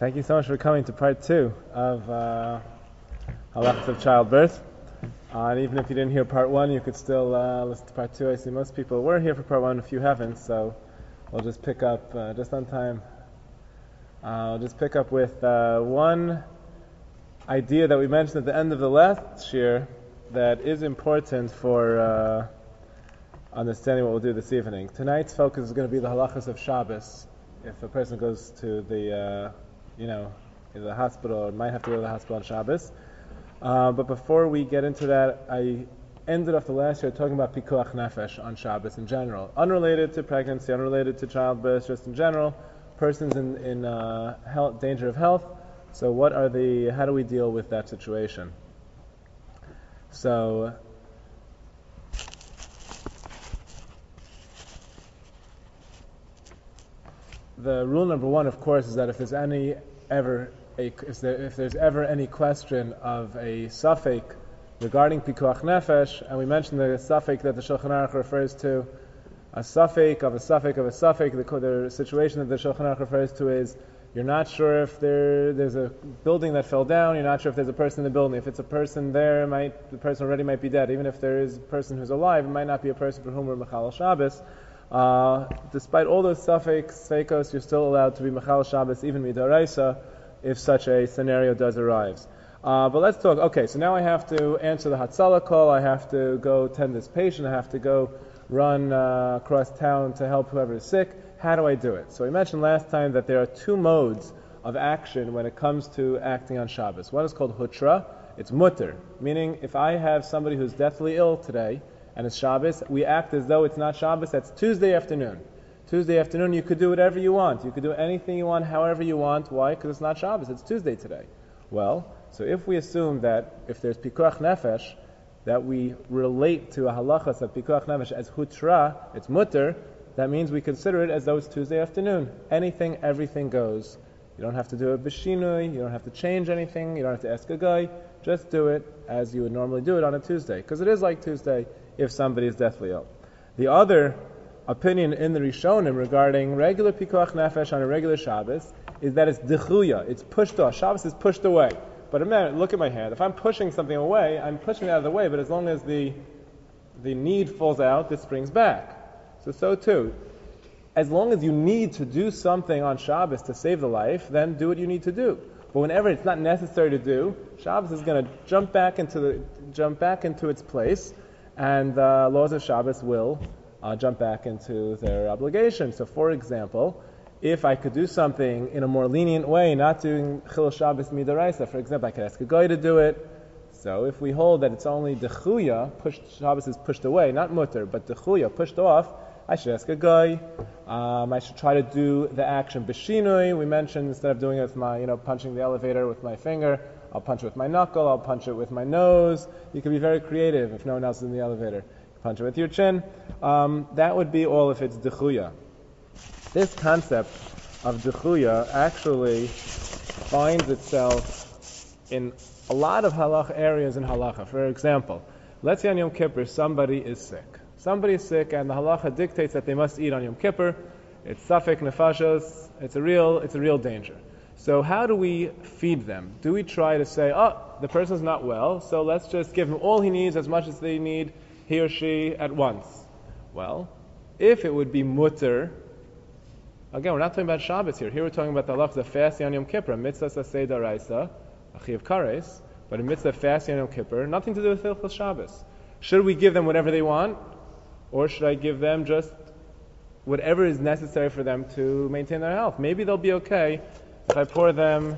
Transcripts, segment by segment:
Thank you so much for coming to part 2 of Halachas of Childbirth. And even if you didn't hear part 1, you could still listen to part 2. I see most people were here for part 1, a few haven't, so we'll just pick up just on time. I'll just pick up with one idea that we mentioned at the end of the last year that is important for understanding what we'll do this evening. Tonight's focus is going to be the Halachas of Shabbos. If a person goes to the the hospital, or might have to go to the hospital on Shabbos. But before we get into that, I ended off the last year talking about Pikuach Nefesh on Shabbos in general. Unrelated to pregnancy, unrelated to childbirth, just in general. Persons in health, danger of health. So how do we deal with that situation? So, the rule number 1, of course, is that if there's ever any question of a suffix regarding Pikuach Nefesh, and we mentioned the suffix that the Shulchan Aruch refers to, a suffix of a suffix of a suffix, the situation that the Shulchan Aruch refers to is, you're not sure if there's a building that fell down, you're not sure if there's a person in the building. If it's a person there, the person already might be dead. Even if there is a person who's alive, it might not be a person for whom we're Mechal Shabbos. Despite all those suffix, seikos, you're still allowed to be Mechal Shabbos, even Midaraisa, if such a scenario does arise. But let's talk. Okay, so now I have to answer the Hatzalah call, I have to go tend this patient, I have to go run across town to help whoever is sick. How do I do it? So we mentioned last time that there are 2 modes of action when it comes to acting on Shabbos. One is called Hutra, it's mutter, meaning if I have somebody who's deathly ill today, and it's Shabbos, we act as though it's not Shabbos, that's Tuesday afternoon. Tuesday afternoon, you could do whatever you want. You could do anything you want, however you want. Why? Because it's not Shabbos, it's Tuesday today. Well, so if we assume that if there's Pikuach Nefesh, that we relate to a halachas of Pikuach Nefesh as Hutra, it's mutter, that means we consider it as though it's Tuesday afternoon. Anything, everything goes. You don't have to do a Bishinui, you don't have to change anything, you don't have to ask a guy, just do it as you would normally do it on a Tuesday. Because it is like Tuesday if somebody is deathly ill. The other opinion in the Rishonim regarding regular Pikuach Nefesh on a regular Shabbos is that it's Dechuya, it's pushed off. Shabbos is pushed away. But a minute, look at my hand. If I'm pushing something away, I'm pushing it out of the way, but as long as the need falls out, this springs back. So too, as long as you need to do something on Shabbos to save the life, then do what you need to do. But whenever it's not necessary to do, Shabbos is going to jump back into its place, and laws of Shabbos will jump back into their obligation. So, for example, if I could do something in a more lenient way, not doing Chil Shabbos Midaraisa, for example, I could ask a guy to do it. So if we hold that it's only Dechuya, Shabbos is pushed away, not Mutter, but Dechuya, pushed off, I should ask a guy. I should try to do the action Bishinui. We mentioned instead of doing it with my, punching the elevator with my finger, I'll punch it with my knuckle, I'll punch it with my nose. You can be very creative if no one else is in the elevator. Punch it with your chin. That would be all if it's Dechuya. This concept of Dechuya actually finds itself in a lot of halacha areas in halacha. For example, let's say on Yom Kippur somebody is sick. Somebody is sick and the halacha dictates that they must eat on Yom Kippur. It's safek nefashos. It's a real danger. So how do we feed them? Do we try to say, the person's not well, so let's just give him all he needs, as much as they need, he or she, at once? Well, if it would be mutter, again, we're not talking about Shabbos here. Here we're talking about the halachas of fasting on Yom Kippur, mitzvah sasei daraisa, achiv kares, but a mitzvah fasting on Yom Kippur, nothing to do with Hilchos Shabbos. Should we give them whatever they want, or should I give them just whatever is necessary for them to maintain their health? Maybe they'll be okay if I pour them.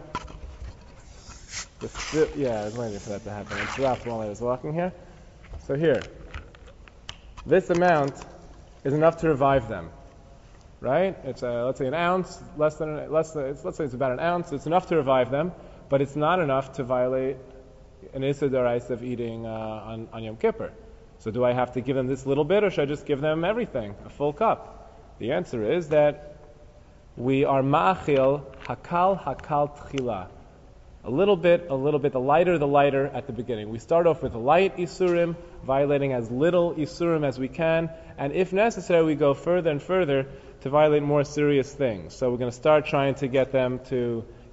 I was waiting for that to happen. It dropped while I was walking here. So here, this amount is enough to revive them. Right? It's let's say an ounce, let's say it's about an ounce. It's enough to revive them, but it's not enough to violate an Issa D'Oraisa of eating on Yom Kippur. So do I have to give them this little bit, or should I just give them everything, a full cup? The answer is that we are ma'achil hakal tchila. A little bit, the lighter at the beginning. We start off with light Isurim, violating as little Isurim as we can, and if necessary, we go further and further to violate more serious things. So we're going to start trying to get them to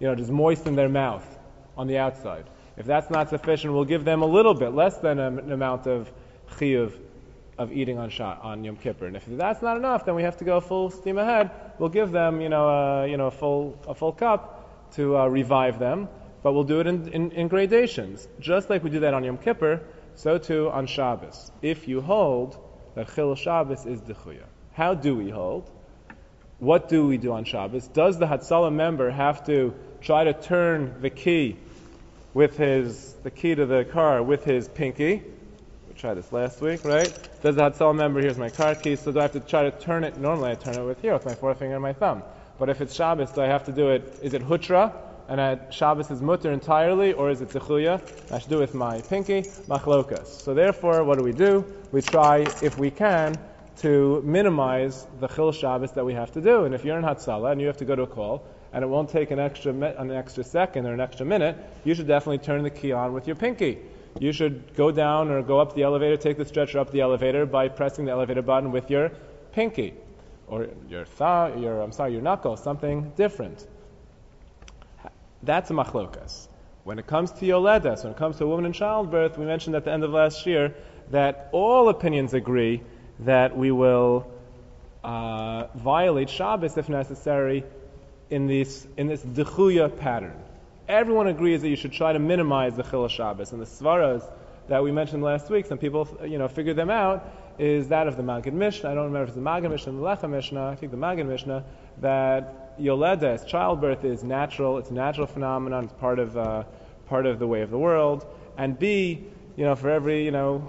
just moisten their mouth on the outside. If that's not sufficient, we'll give them a little bit, less than an amount of chiyuv of eating on Yom Kippur. And if that's not enough, then we have to go full steam ahead. We'll give them, a full cup to revive them, but we'll do it in gradations. Just like we do that on Yom Kippur, so too on Shabbos. If you hold that Chil Shabbos is Dechuya. How do we hold? What do we do on Shabbos? Does the Hatzalah member have to try to turn the key the key to the car with his pinky? We tried this last week, right? Does the Hatzalah member, here's my car key, so do I have to try to turn it? Normally I turn it with my forefinger and my thumb. But if it's Shabbos, do I have to do it, is it Hutra? And at Shabbos is mutter entirely, or is it Zechuya? I should do it with my pinky, machlokas. So therefore, what do? We try, if we can, to minimize the Chil Shabbos that we have to do. And if you're in Hatzalah and you have to go to a call, and it won't take an extra second or an extra minute, you should definitely turn the key on with your pinky. You should go down or go up the elevator, take the stretcher up the elevator by pressing the elevator button with your pinky. Or your knuckle, something different. That's a machlokas. When it comes to yoledes, when it comes to a woman in childbirth, we mentioned at the end of last year that all opinions agree that we will violate Shabbos if necessary in this dechuya pattern. Everyone agrees that you should try to minimize the Chil Shabbos. And the svaras that we mentioned last week, some people figured them out, is that of the Maggid Mishnah. I don't remember if it's the Maggid Mishnah or the Lechem Mishnah. I think the Maggid Mishnah, that yoledes, childbirth, is natural. It's a natural phenomenon. It's part of the way of the world. And B, for every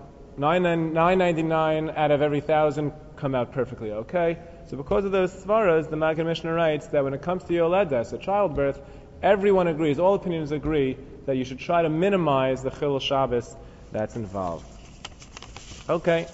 999 out of every 1,000 come out perfectly okay. So because of those svaras, the Maggid Mishnah writes that when it comes to yoledes, a childbirth, everyone agrees, all opinions agree, that you should try to minimize the Chil Shabbos that's involved. Okay.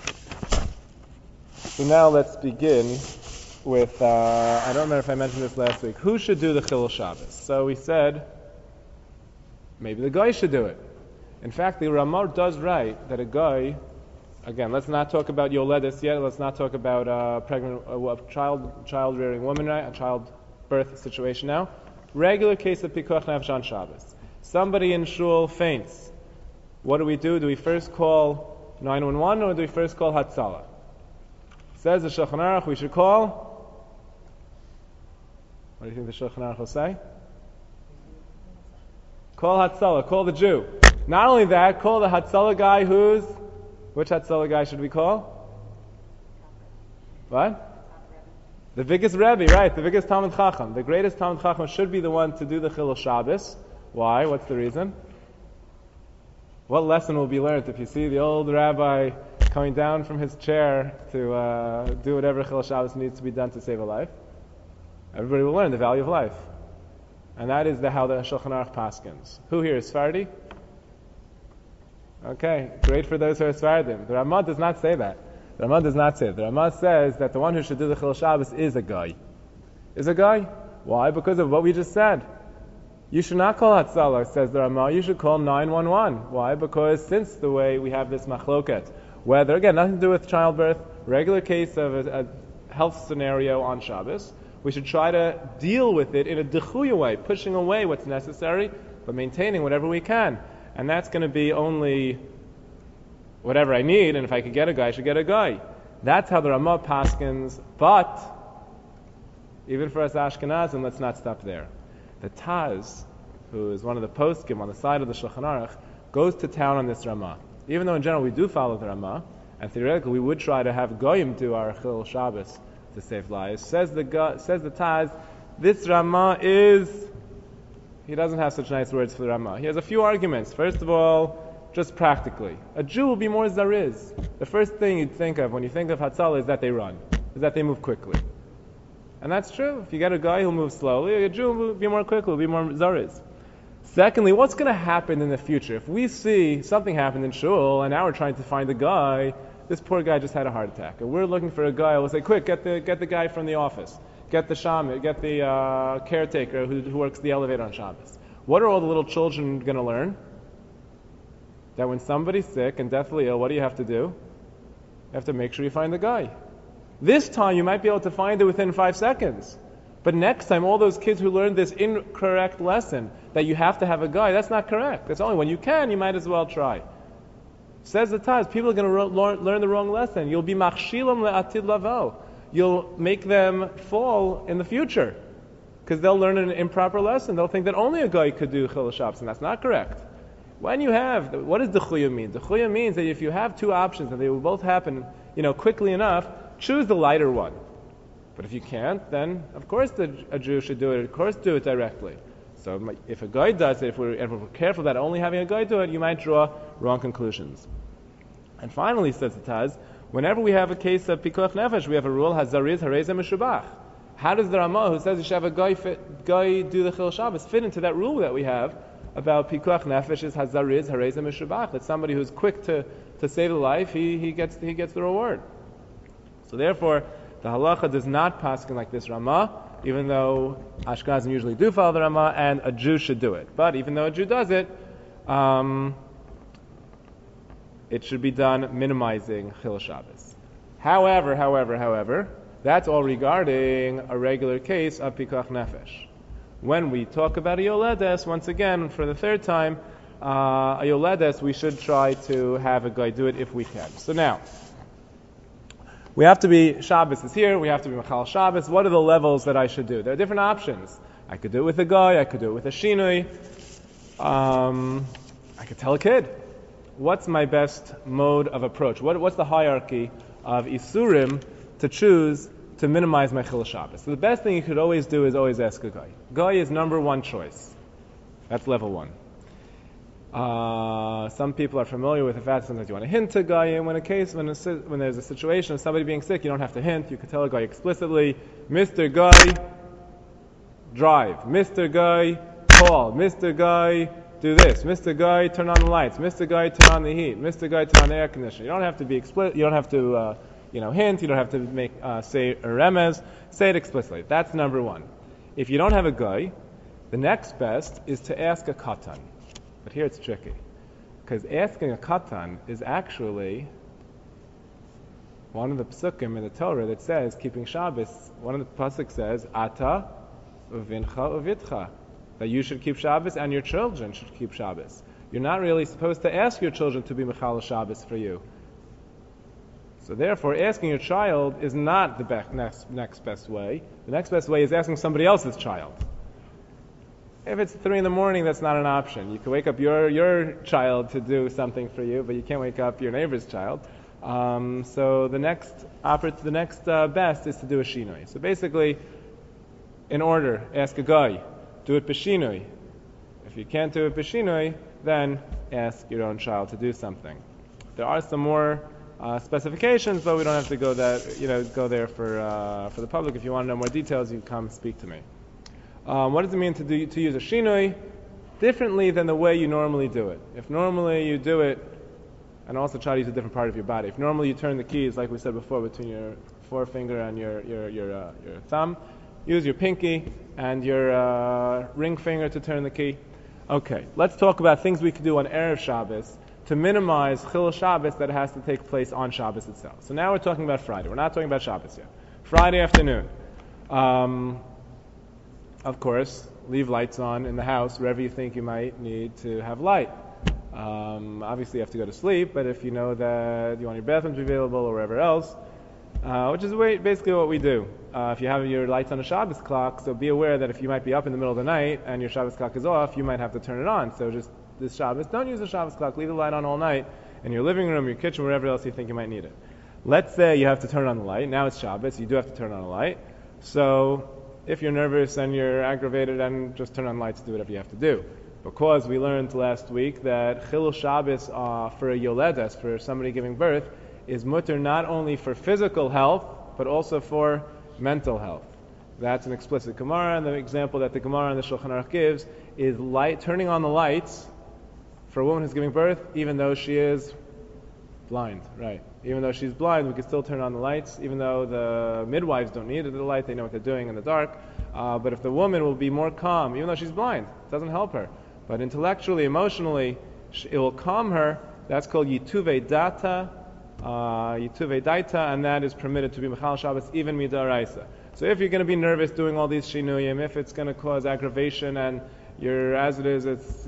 So now let's begin with, I don't remember if I mentioned this last week, who should do the Chil Shabbos? So we said, maybe the guy should do it. In fact, the Ramah does write that a guy, again, let's not talk about yoledes yet, let's not talk about child-rearing woman, right? A childbirth situation now. Regular case of Pikuach Nefesh on Shabbos. Somebody in shul faints. What do? Do we first call 911 or do we first call Hatzalah? Says the Shulchan Aruch, we should call. What do you think the Shulchan Aruch will say? Call Hatzalah, call the Jew. Not only that, call the Hatzalah guy which Hatzalah guy should we call? What? The biggest Rebbe, right, the biggest Talmid Chacham. The greatest Talmid Chacham should be the one to do the Chil Shabbos. Why? What's the reason? What lesson will be learned if you see the old rabbi coming down from his chair to do whatever Chil Shabbos needs to be done to save a life? Everybody will learn the value of life. And that is how the Shulchan Aruch paskins. Who here is Sephardi? Okay, great for those who are Sephardim. The Ramah does not say that. The Ramah does not say it. The Ramah says that the one who should do the Chil Shabbos is a guy. Is a guy? Why? Because of what we just said. You should not call Hatzalah, says the Ramah. You should call 911. Why? Because since the way we have this machloket, whether, again, nothing to do with childbirth, regular case of a health scenario on Shabbos, we should try to deal with it in a dechuya way, pushing away what's necessary, but maintaining whatever we can. And that's going to be only whatever I need, and if I could get a guy, I should get a guy. That's how the Ramah paskins, but even for us Ashkenazim, let's not stop there. The Taz, who is one of the poskim on the side of the Shulchan Aruch, goes to town on this Ramah. Even though in general we do follow the Ramah, and theoretically we would try to have Goyim do our Chil Shabbos to save lives, says the Taz, this Ramah he doesn't have such nice words for the Ramah. He has a few arguments. First of all, just practically, a Jew will be more zariz. The first thing you'd think of when you think of Hatzalah is that they run, is that they move quickly. And that's true. If you get a guy who'll move slowly, a Jew will be more quickly, will be more zariz. Secondly, what's going to happen in the future? If we see something happen in shul, and now we're trying to find a guy, this poor guy just had a heart attack, and we're looking for a guy, we'll say, quick, get the guy from the office. Get the shaman, get the caretaker who works the elevator on Shabbos. What are all the little children going to learn? That when somebody's sick and deathly ill, what do you have to do? You have to make sure you find the guy. This time you might be able to find it within 5 seconds. But next time, all those kids who learned this incorrect lesson that you have to have a guy, that's not correct. That's only when you can, you might as well try. Says the Taz, people are going to learn the wrong lesson. You'll be machshilam le'atid lavo. You'll make them fall in the future because they'll learn an improper lesson. They'll think that only a guy could do chilul Shabbos, and that's not correct. When you have, what does dechuya mean? Dechuya means that if you have two options and they will both happen, quickly enough, choose the lighter one. But if you can't, then of course a Jew should do it. Of course, do it directly. So if a guy does it, if we're careful that only having a guy do it, you might draw wrong conclusions. And finally, says the Taz, whenever we have a case of pikuach nefesh, we have a rule: hazariz harezeh meshubach. How does the Ramah, who says you should have a guy do the chilul Shabbos, fit into that rule that we have about pikuach nefesh? Is hazariz harezeh meshubach, that somebody who's quick to save a life, he gets the reward. So therefore, the halacha does not paskin like this Ramah, even though Ashkenazim usually do follow the Ramah, and a Jew should do it. But even though a Jew does it, it should be done minimizing chilul Shabbos. However, that's all regarding a regular case of pikuach nefesh. When we talk about a yoledes, once again, for the third time, a yoledes, we should try to have a guy do it if we can. So now, we have to be, Shabbos is here, we have to be Machal Shabbos. What are the levels that I should do? There are different options. I could do it with a guy, I could do it with a shinui. I could tell a kid. What's my best mode of approach? What's the hierarchy of Isurim to choose to minimize my Chilul Shabbos? So the best thing you could always do is always ask a guy. Guy is number one choice. That's level one. Some people are familiar with the fact that sometimes you want to hint to a guy, and when there's a situation of somebody being sick, you don't have to hint. You can tell a guy explicitly, Mr. Guy, drive. Mr. Guy, call. Mr. Guy, do this. Mr. Guy, turn on the lights. Mr. Guy, turn on the heat. Mr. Guy, turn on the air conditioner. You don't have to be explicit. You don't have to, hint. You don't have to say a remez. Say it explicitly. That's number one. If you don't have a guy, the next best is to ask a katan. But here it's tricky, because asking a katan is actually one of the psukim in the Torah that says keeping Shabbos. One of the pasuk says ata uvincha uvitcha, that you should keep Shabbos and your children should keep Shabbos. You're not really supposed to ask your children to be mechal Shabbos for you. So therefore, asking your child is not the next best way. The next best way is asking somebody else's child. If it's 3 a.m, that's not an option. You can wake up your child to do something for you, but you can't wake up your neighbor's child. So the next best is to do a shinui. So basically, in order, ask a guy, do it b'shinui. If you can't do it b'shinui, then ask your own child to do something. There are some more specifications, but we don't have to go there for the public. If you want to know more details, you can come speak to me. What does it mean to use a shinui differently than the way you normally do it? If normally you do it, and also try to use a different part of your body. If normally you turn the keys, like we said before, between your forefinger and your thumb, use your pinky and your ring finger to turn the key. Okay, let's talk about things we can do on Erev Shabbos to minimize Chilul Shabbos that has to take place on Shabbos itself. So now we're talking about Friday. We're not talking about Shabbos yet. Friday afternoon. Of course, leave lights on in the house wherever you think you might need to have light. Obviously, you have to go to sleep, but if you know that you want your bathroom to be available or wherever else, which is basically what we do. If you have your lights on a Shabbos clock, so be aware that if you might be up in the middle of the night and your Shabbos clock is off, you might have to turn it on. So just this Shabbos, don't use the Shabbos clock. Leave the light on all night in your living room, your kitchen, wherever else you think you might need it. Let's say you have to turn on the light. Now it's Shabbos. You do have to turn on a light. So if you're nervous and you're aggravated, then just turn on lights, do whatever you have to do. Because we learned last week that Chilul Shabbos for a yoledes, for somebody giving birth, is mutter not only for physical health, but also for mental health. That's an explicit Gemara, and the example that the Gemara and the Shulchan Aruch gives is turning on the lights for a woman who's giving birth, even though she is blind, right? Even though she's blind, we can still turn on the lights, even though the midwives don't need the light, they know what they're doing in the dark. But if the woman will be more calm, even though she's blind, it doesn't help her. But intellectually, emotionally, it will calm her. That's called Yituvei Daita, and that is permitted to be Mechal Shabbos, even Midaraisa. So if you're going to be nervous doing all these shinuyim, if it's going to cause aggravation and you're, as it is, it's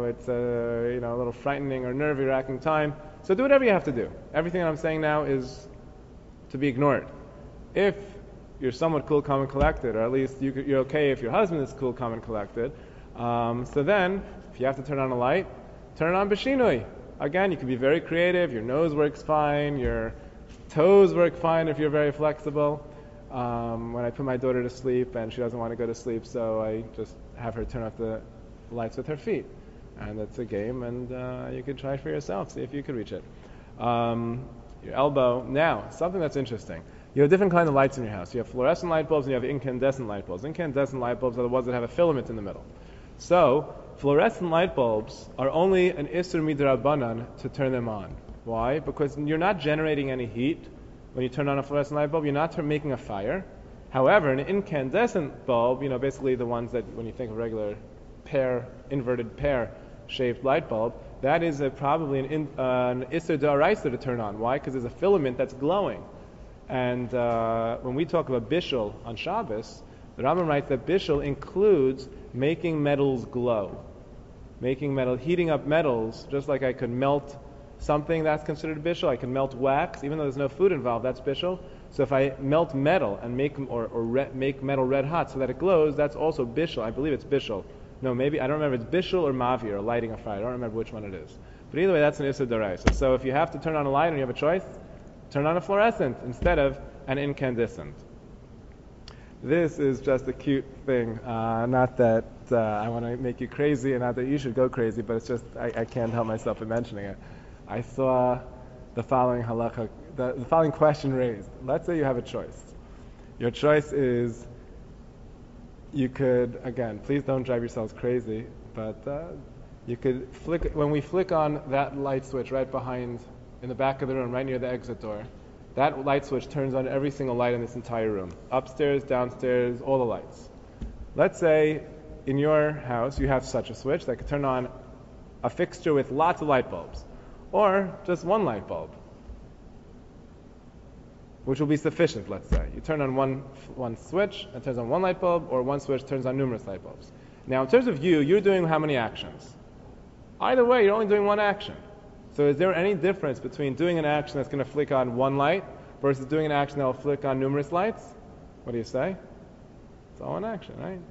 a little frightening or nerve-wracking time, so do whatever you have to do. Everything that I'm saying now is to be ignored. If you're somewhat cool, calm, and collected, or at least you're okay if your husband is cool, calm, and collected, so then, if you have to turn on a light, turn it on b'shinui. Again, you can be very creative, your nose works fine, your toes work fine if you're very flexible. When I put my daughter to sleep and she doesn't want to go to sleep, so I just have her turn off the lights with her feet. And that's a game, and you can try for yourself, see if you can reach it. Your elbow. Now, something that's interesting. You have different kinds of lights in your house. You have fluorescent light bulbs and you have incandescent light bulbs. Incandescent light bulbs are the ones that have a filament in the middle. So, fluorescent light bulbs are only an Isser Midrabanan to turn them on. Why? Because you're not generating any heat when you turn on a fluorescent light bulb. You're not making a fire. However, an incandescent bulb, basically the ones that when you think of regular inverted pear-shaped light bulb, that is probably an Isser D'Oraisa to turn on. Why? Because there's a filament that's glowing. And when we talk about Bishul on Shabbos, the Rambam writes that Bishul includes making metals glow. Heating up metals, just like I could melt something, that's considered Bishul. I can melt wax, even though there's no food involved, that's Bishul. So if I melt metal and make metal red hot so that it glows, that's also Bishul. I believe it's Bishul. No, maybe, I don't remember, it's Bishul or Mavir, or lighting a fire. I don't remember which one it is. But either way, that's an Issa D'Oraisa. So if you have to turn on a light and you have a choice, turn on a fluorescent instead of an incandescent. This is just a cute thing. Not that I want to make you crazy and not that you should go crazy, but it's just I can't help myself from mentioning it. I saw the following halakha, the following question raised. Let's say you have a choice. Your choice is, you could, again, please don't drive yourselves crazy, but you could when we flick on that light switch right behind, in the back of the room, right near the exit door, that light switch turns on every single light in this entire room. Upstairs, downstairs, all the lights. Let's say in your house you have such a switch that could turn on a fixture with lots of light bulbs, or just one light bulb, which will be sufficient, let's say. You turn on one switch, it turns on one light bulb, or one switch turns on numerous light bulbs. Now, in terms of you're doing how many actions? Either way, you're only doing one action. So is there any difference between doing an action that's going to flick on one light versus doing an action that will flick on numerous lights? What do you say? It's all one action, right?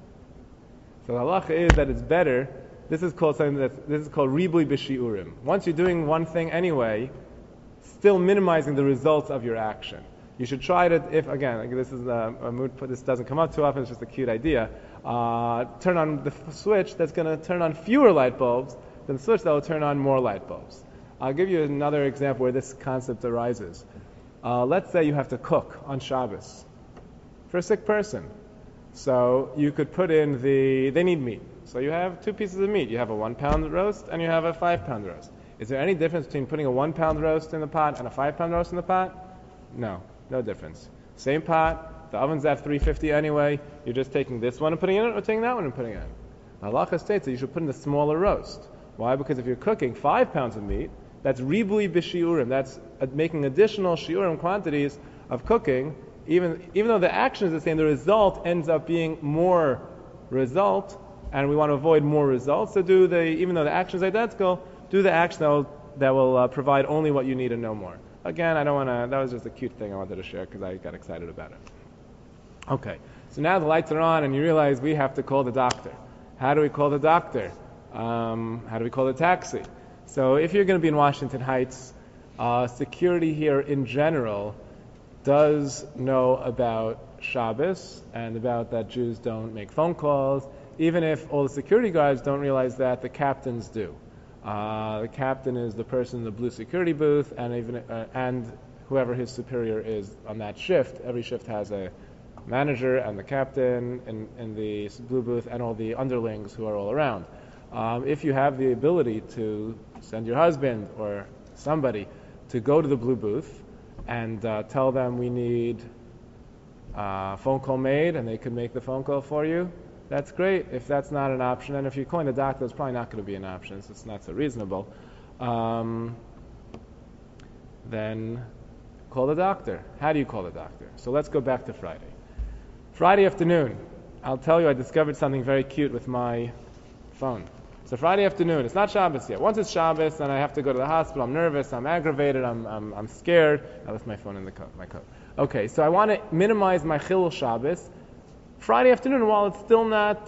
So the halacha is that it's better. This is called ribui b'shiurim. Once you're doing one thing anyway, still minimizing the results of your action. You should try to, if again, this is a mood. This doesn't come up too often. It's just a cute idea. Turn on the switch that's going to turn on fewer light bulbs than the switch that will turn on more light bulbs. I'll give you another example where this concept arises. Let's say you have to cook on Shabbos for a sick person. So you could put in they need meat. So you have 2 pieces of meat. You have a 1 pound roast and you have a 5 pound roast. Is there any difference between putting a 1 pound roast in the pot and a 5 pound roast in the pot? No difference. Same pot, the oven's at 350 anyway. You're just taking this one and putting it in, or taking that one and putting it in. Halacha states that you should put in the smaller roast. Why? Because if you're cooking 5 pounds of meat, that's ribui b'shiurim. That's making additional shiurim quantities of cooking. Even though the action is the same, the result ends up being more result, and we want to avoid more results. So even though the action is identical, do the action that will provide only what you need and no more. Again, that was just a cute thing I wanted to share because I got excited about it. Okay, so now the lights are on and you realize we have to call the doctor. How do we call the doctor? How do we call the taxi? So if you're going to be in Washington Heights, security here in general does know about Shabbos and about that Jews don't make phone calls. Even if all the security guards don't realize that, the captains do. The captain is the person in the blue security booth, and whoever his superior is on that shift. Every shift has a manager and the captain in the blue booth and all the underlings who are all around. If you have the ability to send your husband or somebody to go to the blue booth and tell them we need a phone call made and they can make the phone call for you, that's great. If that's not an option, and if you're calling the doctor, it's probably not going to be an option, so it's not so reasonable, then call the doctor. How do you call the doctor? So let's go back to Friday. Friday afternoon, I'll tell you I discovered something very cute with my phone. So Friday afternoon, it's not Shabbos yet. Once it's Shabbos, then I have to go to the hospital. I'm nervous, I'm aggravated, I'm scared. I left my phone in my coat. Okay, so I want to minimize my Chilul Shabbos. Friday afternoon, while it's still not,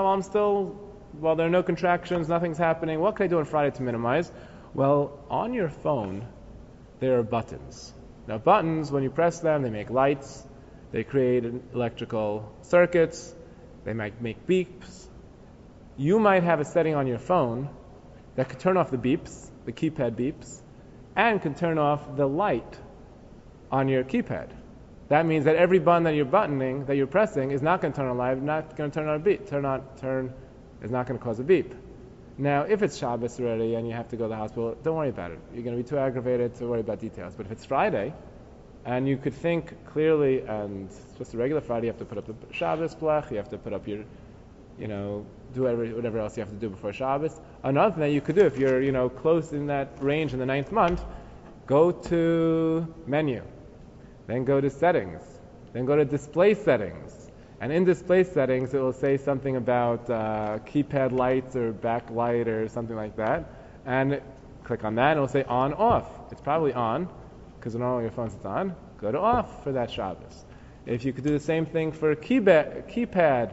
while there are no contractions, nothing's happening, what can I do on Friday to minimize? Well, on your phone, there are buttons. Now buttons, when you press them, they make lights, they create electrical circuits, they might make beeps. You might have a setting on your phone that could turn off the beeps, the keypad beeps, and can turn off the light on your keypad. That means that every button that you're pressing is not going to turn on live, not going to turn on a beep. Is not going to cause a beep. Now, if it's Shabbos already and you have to go to the hospital, don't worry about it. You're going to be too aggravated to worry about details. But if it's Friday, and you could think clearly, and it's just a regular Friday, you have to put up the Shabbos blech, you have to put up your, do whatever else you have to do before Shabbos. Another thing that you could do, if you're, close in that range in the 9th month, go to menu, then go to settings, then go to display settings. And in display settings, it will say something about keypad lights or backlight or something like that. And click on that, and it will say on, off. It's probably on, because on all your phones it's on. Go to off for that Shabbos. If you could do the same thing for keypad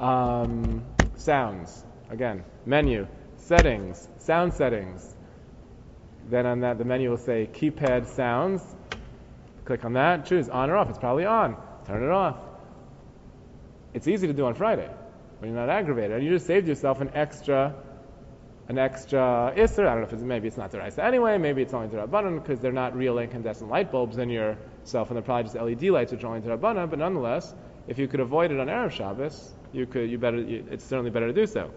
sounds, again, menu, settings, sound settings. Then on that, the menu will say keypad sounds. Click on that, choose on or off. It's probably on. Turn it off. It's easy to do on Friday when you're not aggravated. And you just saved yourself an extra isser. I don't know if maybe it's not deraisa anyway, maybe it's only derabbanan because they're not real incandescent light bulbs in your cell phone. They're probably just LED lights which are only derabbanan. But nonetheless, if you could avoid it on Erev Shabbos, it's certainly better to do so.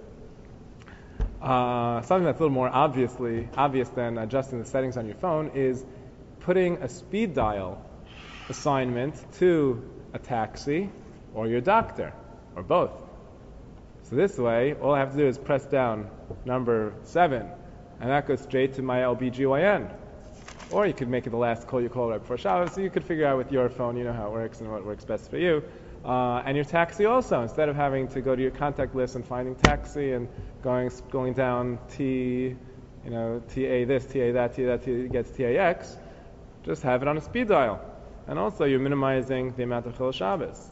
Something that's a little more obvious than adjusting the settings on your phone is putting a speed dial assignment to a taxi or your doctor, or both. So this way, all I have to do is press down number 7, and that goes straight to my LBGYN. Or you could make it the last call you call right before Shabbos, so you could figure out with your phone, you know how it works and what works best for you. And your taxi also, instead of having to go to your contact list and finding taxi and going down T, TA this, TA that, TA that, T gets TAX, just have it on a speed dial. And also you're minimizing the amount of Chilul Shabbos.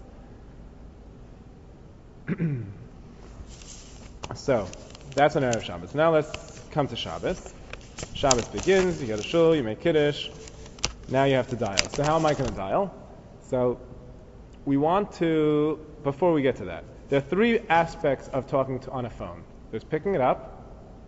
So, that's on Erev Shabbos. Now let's come to Shabbos. Shabbos begins, you go to shul, you make kiddush. Now you have to dial. So how am I going to dial? So, we want to, before we get to that, there are 3 aspects of talking on a phone. There's picking it up.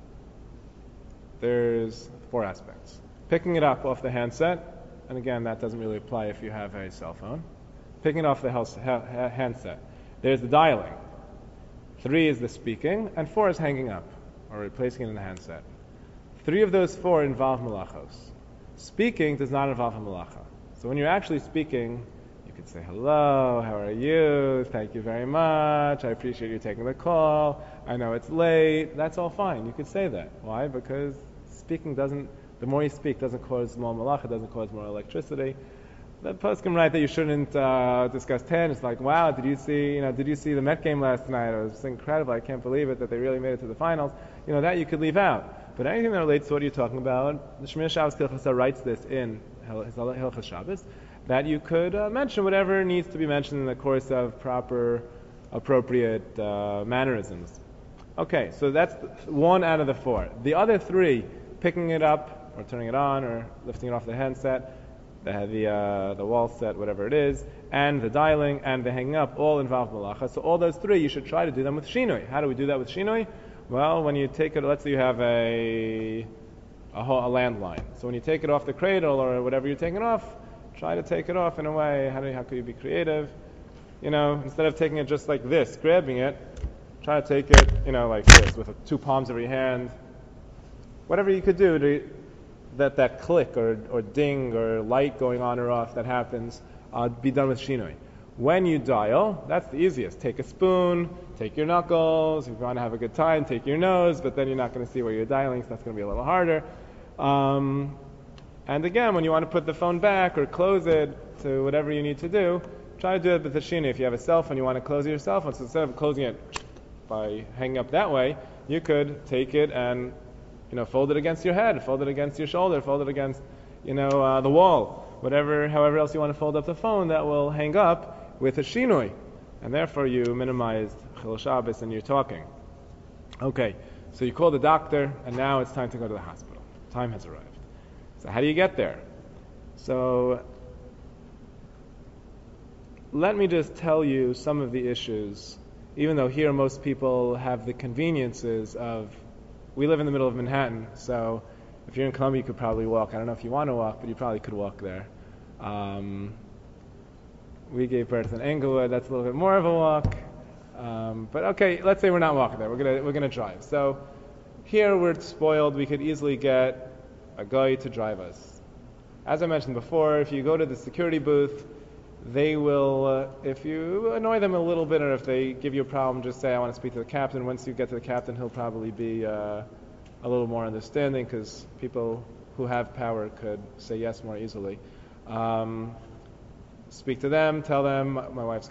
There's 4 aspects. Picking it up off the handset, and again, that doesn't really apply if you have a cell phone. Picking it off the handset. There's the dialing. 3 is the speaking, and 4 is hanging up, or replacing it in the handset. 3 of those 4 involve malachos. Speaking does not involve a malacha. So when you're actually speaking, you could say, hello, how are you? Thank you very much. I appreciate you taking the call. I know it's late. That's all fine. You could say that. Why? Because speaking the more you speak doesn't cause more malacha, doesn't cause more electricity. The poskim write that you shouldn't discuss tennis. It's like, wow, did you see the Met game last night? It was incredible. I can't believe it that they really made it to the finals. That you could leave out. But anything that relates to what you're talking about, the Shemir Shabbos Kilchasa writes this in Hilchas Shabbos, that you could mention whatever needs to be mentioned in the course of proper, appropriate mannerisms. Okay, so that's 1 out of the 4. The other 3, picking it up, or turning it on, or lifting it off the handset, the wall set, whatever it is, and the dialing, and the hanging up, all involve malacha. So all those 3, you should try to do them with shinoi. How do we do that with shinoi? Well, when you take it, let's say you have a landline. So when you take it off the cradle, or whatever you're taking off, try to take it off in a way, how could you be creative? Instead of taking it just like this, grabbing it, try to take it, like this, with 2 palms of your hand. Whatever you could do to that click or ding or light going on or off that happens, be done with shinoi. When you dial, that's the easiest. Take a spoon, take your knuckles. If you want to have a good time, take your nose, but then you're not going to see where you're dialing, so that's going to be a little harder. And again, when you want to put the phone back or close it to whatever you need to do, try to do it with the shina. If you have a cell phone, you want to close it yourself, so instead of closing it by hanging up that way, you could take it and fold it against your head, fold it against your shoulder, fold it against the wall, however else you want to fold up the phone, that will hang up with a shinui, and therefore you minimized Chil Shabbos and you're talking. Okay, so you call the doctor, and now it's time to go to the hospital. Time has arrived. So how do you get there? So let me just tell you some of the issues, even though here most people have the conveniences of, we live in the middle of Manhattan, so if you're in Columbia you could probably walk. I don't know if you want to walk, but you probably could walk there. We gave birth in Englewood, that's a little bit more of a walk. But okay, let's say we're not walking there, we're gonna drive. So here we're spoiled, we could easily get a guy to drive us. As I mentioned before, if you go to the security booth, they will, if you annoy them a little bit, or if they give you a problem, just say, I want to speak to the captain. Once you get to the captain, he'll probably be a little more understanding, because people who have power could say yes more easily. Speak to them, tell them, my wife's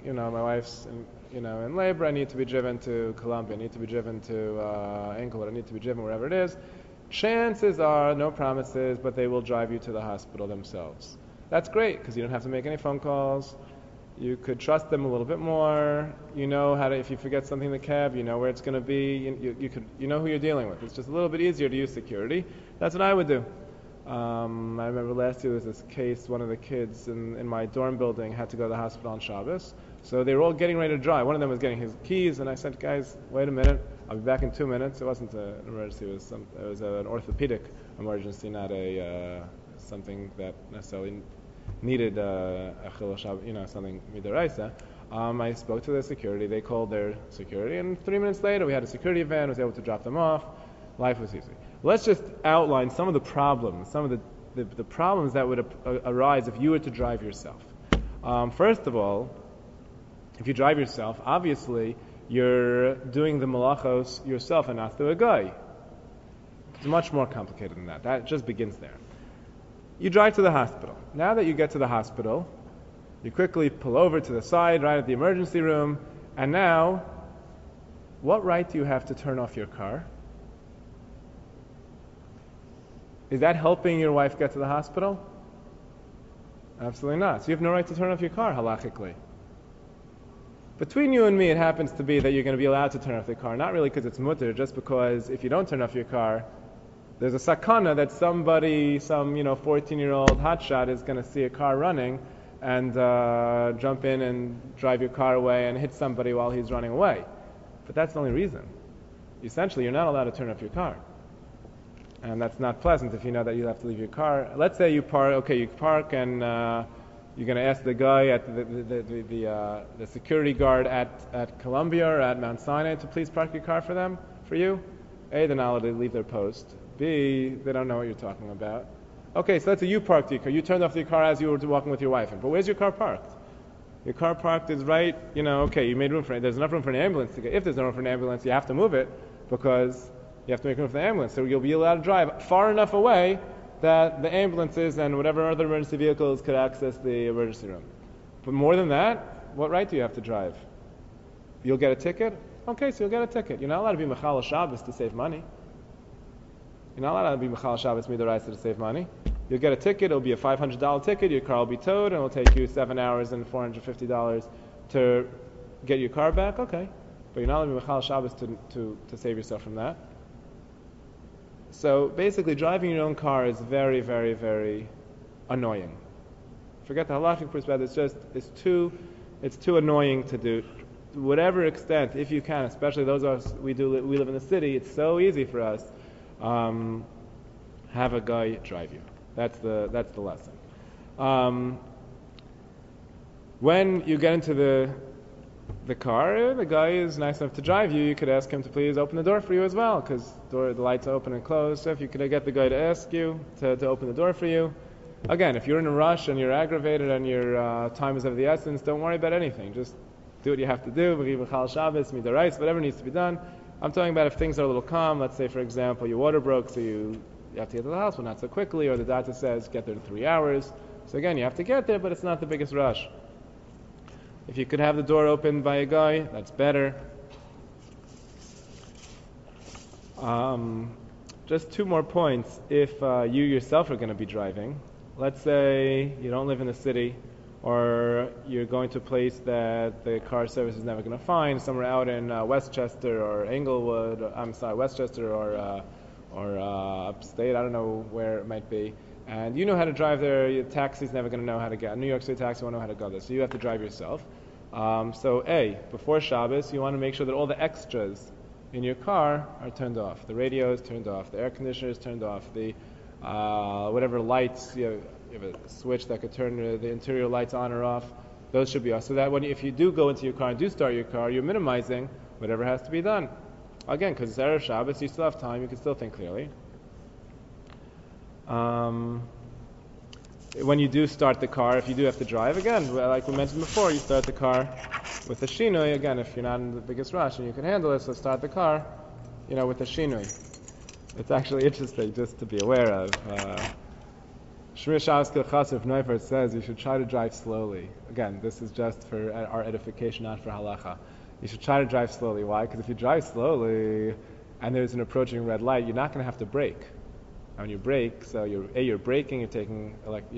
in labor, I need to be driven to Columbia, I need to be driven to Englewood, I need to be driven wherever it is. Chances are, no promises, but they will drive you to the hospital themselves. That's great, because you don't have to make any phone calls. You could trust them a little bit more. You know how to, if you forget something in the cab, you know where it's going to be. You know who you're dealing with. It's just a little bit easier to use security. That's what I would do. I remember last year there was this case, one of the kids in my dorm building had to go to the hospital on Shabbos. So they were all getting ready to drive. One of them was getting his keys, and I said, guys, wait a minute. I'll be back in 2 minutes. It wasn't an emergency. It was an orthopedic emergency, not something that necessarily needed a Chil Shabbos, something midaraisa. I spoke to the security. They called their security, and 3 minutes later, we had a security van. Was able to drop them off. Life was easy. Let's just outline some of the problems, the problems that would arise if you were to drive yourself. First of all, if you drive yourself, obviously you're doing the malachos yourself and not through a guy. It's much more complicated than that. That just begins there. You drive to the hospital. Now that you get to the hospital, you quickly pull over to the side, right at the emergency room, and now, what right do you have to turn off your car? Is that helping your wife get to the hospital? Absolutely not. So you have no right to turn off your car, halachically. Between you and me, it happens to be that you're going to be allowed to turn off the car, not really because it's mutter, just because if you don't turn off your car, there's a sakana that somebody, some 14-year-old hotshot is going to see a car running and jump in and drive your car away and hit somebody while he's running away. But that's the only reason. Essentially, you're not allowed to turn off your car. And that's not pleasant if you know that you have to leave your car. Let's say you park, and you're going to ask the guy at the security guard at Columbia or at Mount Sinai to please park your car for you. A, they're not allowed to leave their post. B, they don't know what you're talking about. Okay, so let's say you parked your car. You turned off your car as you were walking with your wife in. But where's your car parked? Your car parked is right, okay, you made room for it. There's enough room for an ambulance to get. If there's no room for an ambulance, you have to move it because you have to make room for the ambulance. So you'll be allowed to drive far enough away that the ambulances and whatever other emergency vehicles could access the emergency room. But more than that, what right do you have to drive? You'll get a ticket? Okay, so you'll get a ticket. You're not allowed to be Mechal Shabbos to save money. You're not allowed to be Mechal Shabbos Midaraisa to save money. You'll get a ticket, it'll be a $500 ticket, your car will be towed, and it'll take you 7 hours and $450 to get your car back. Okay. But you're not allowed to be Mechal Shabbos to save yourself from that. So basically, driving your own car is very, very, very annoying. Forget the halachic perspective. It's too annoying to do. To whatever extent, if you can, especially those of us we live in the city. It's so easy for us. Have a guy drive you. That's the lesson. When you get into the car, the guy is nice enough to drive you. You could ask him to please open the door for you as well, because the lights open and close. So if you could get the guy to ask you to open the door for you. Again, if you're in a rush and you're aggravated and your time is of the essence, don't worry about anything. Just do what you have to do. Shabbos, midaraisa, whatever needs to be done. I'm talking about if things are a little calm. Let's say, for example, your water broke, so you have to get to the house, but not so quickly, or the doctor says get there in 3 hours. So again, you have to get there, but it's not the biggest rush. If you could have the door opened by a guy, that's better. Just two more points. If you yourself are going to be driving, let's say you don't live in the city, or you're going to a place that the car service is never going to find, somewhere out in Westchester or Englewood, Westchester or upstate, I don't know where it might be, and you know how to drive there, your taxi's never going to know how to get, New York City taxi won't know how to go there, so you have to drive yourself. Before Shabbos, you want to make sure that all the extras in your car are turned off. The radio is turned off, the air conditioner is turned off, the whatever lights, you have a switch that could turn the interior lights on or off, those should be off. So that if you do go into your car and do start your car, you're minimizing whatever has to be done. Again, because it's Erev Shabbos, you still have time, you can still think clearly. When you do start the car, if you do have to drive, again, like we mentioned before, you start the car with the shinui. Again, if you're not in the biggest rush and you can handle it, so start the car, with the shinui. It's actually interesting just to be aware of. Shmir Shabbos Kil Chasif Neufert says you should try to drive slowly. Again, this is just for our edification, not for halacha. You should try to drive slowly. Why? Because if you drive slowly and there's an approaching red light, you're not going to have to brake. When you brake, so you're braking, you're taking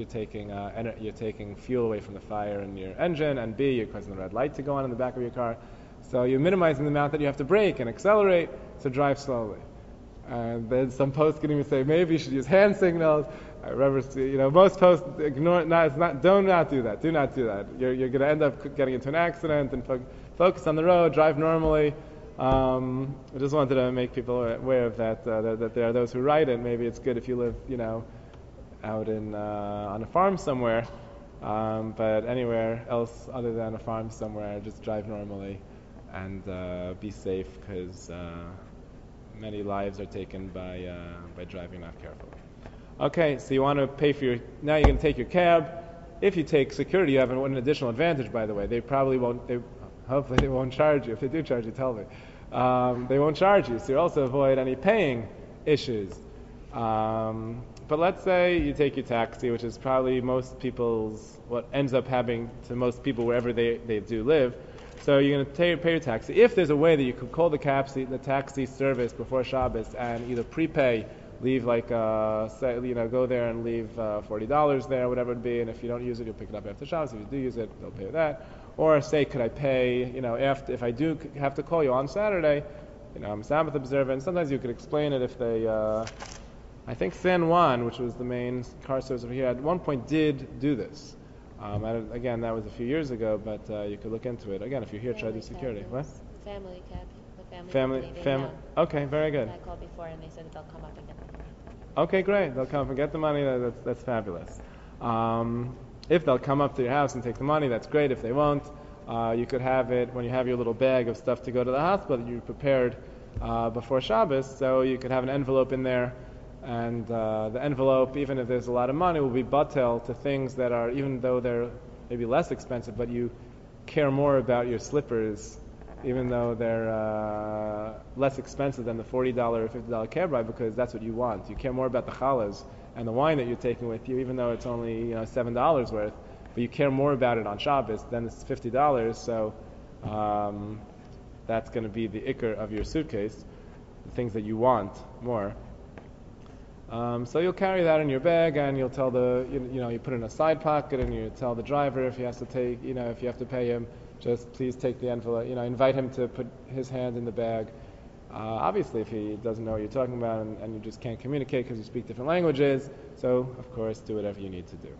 fuel away from the fire in your engine, and B, you're causing the red light to go on in the back of your car. So you're minimizing the amount that you have to brake and accelerate. So drive slowly. And then some posts can even say maybe you should use hand signals. I remember, most posts ignore it. Do not do that. Do not do that. You're going to end up getting into an accident. And focus on the road. Drive normally. I just wanted to make people aware of that. That there are those who write it. Maybe it's good if you live, out in on a farm somewhere. But anywhere else other than a farm somewhere, just drive normally and be safe, because many lives are taken by driving not carefully. Okay, so you want to pay for now you're going to take your cab. If you take security, you have an additional advantage, by the way. They probably won't, hopefully they won't charge you. If they do charge you, tell me. They won't charge you, so you also avoid any paying issues. But let's say you take your taxi, which is probably what ends up happening to most people wherever they do live. So you're going to pay your taxi. If there's a way that you could call the taxi service before Shabbos and either prepay, leave go there and leave $40 there, whatever it be, and if you don't use it, you'll pick it up after Shabbos. If you do use it, they'll pay that. Or say, could I pay, if I do have to call you on Saturday, I'm Sabbath observant. Sometimes you could explain it if they, I think San Juan, which was the main car service over here, at one point did do this. Again, that was a few years ago, but you could look into it. Again, if you're here, try to do security. What? Family cab. The family. Okay, very good. I called before, and they said that they'll come up and get the money. Okay, great. They'll come and get the money. That's fabulous. If they'll come up to your house and take the money, that's great. If they won't, you could have it when you have your little bag of stuff to go to the hospital that you prepared before Shabbos. So you could have an envelope in there, and the envelope, even if there's a lot of money, will be batel to things that are, even though they're maybe less expensive, but you care more about your slippers, even though they're less expensive than the $40 or $50 cab ride, because that's what you want. You care more about the challahs and the wine that you're taking with you, even though it's only $7 worth, but you care more about it on Shabbos than it's $50. So that's going to be the ikr of your suitcase, the things that you want more. So you'll carry that in your bag, and you'll tell you put it in a side pocket, and you tell the driver if he has to take, if you have to pay him, just please take the envelope. Invite him to put his hand in the bag. Obviously, if he doesn't know what you're talking about, and you just can't communicate because you speak different languages, so of course do whatever you need to do.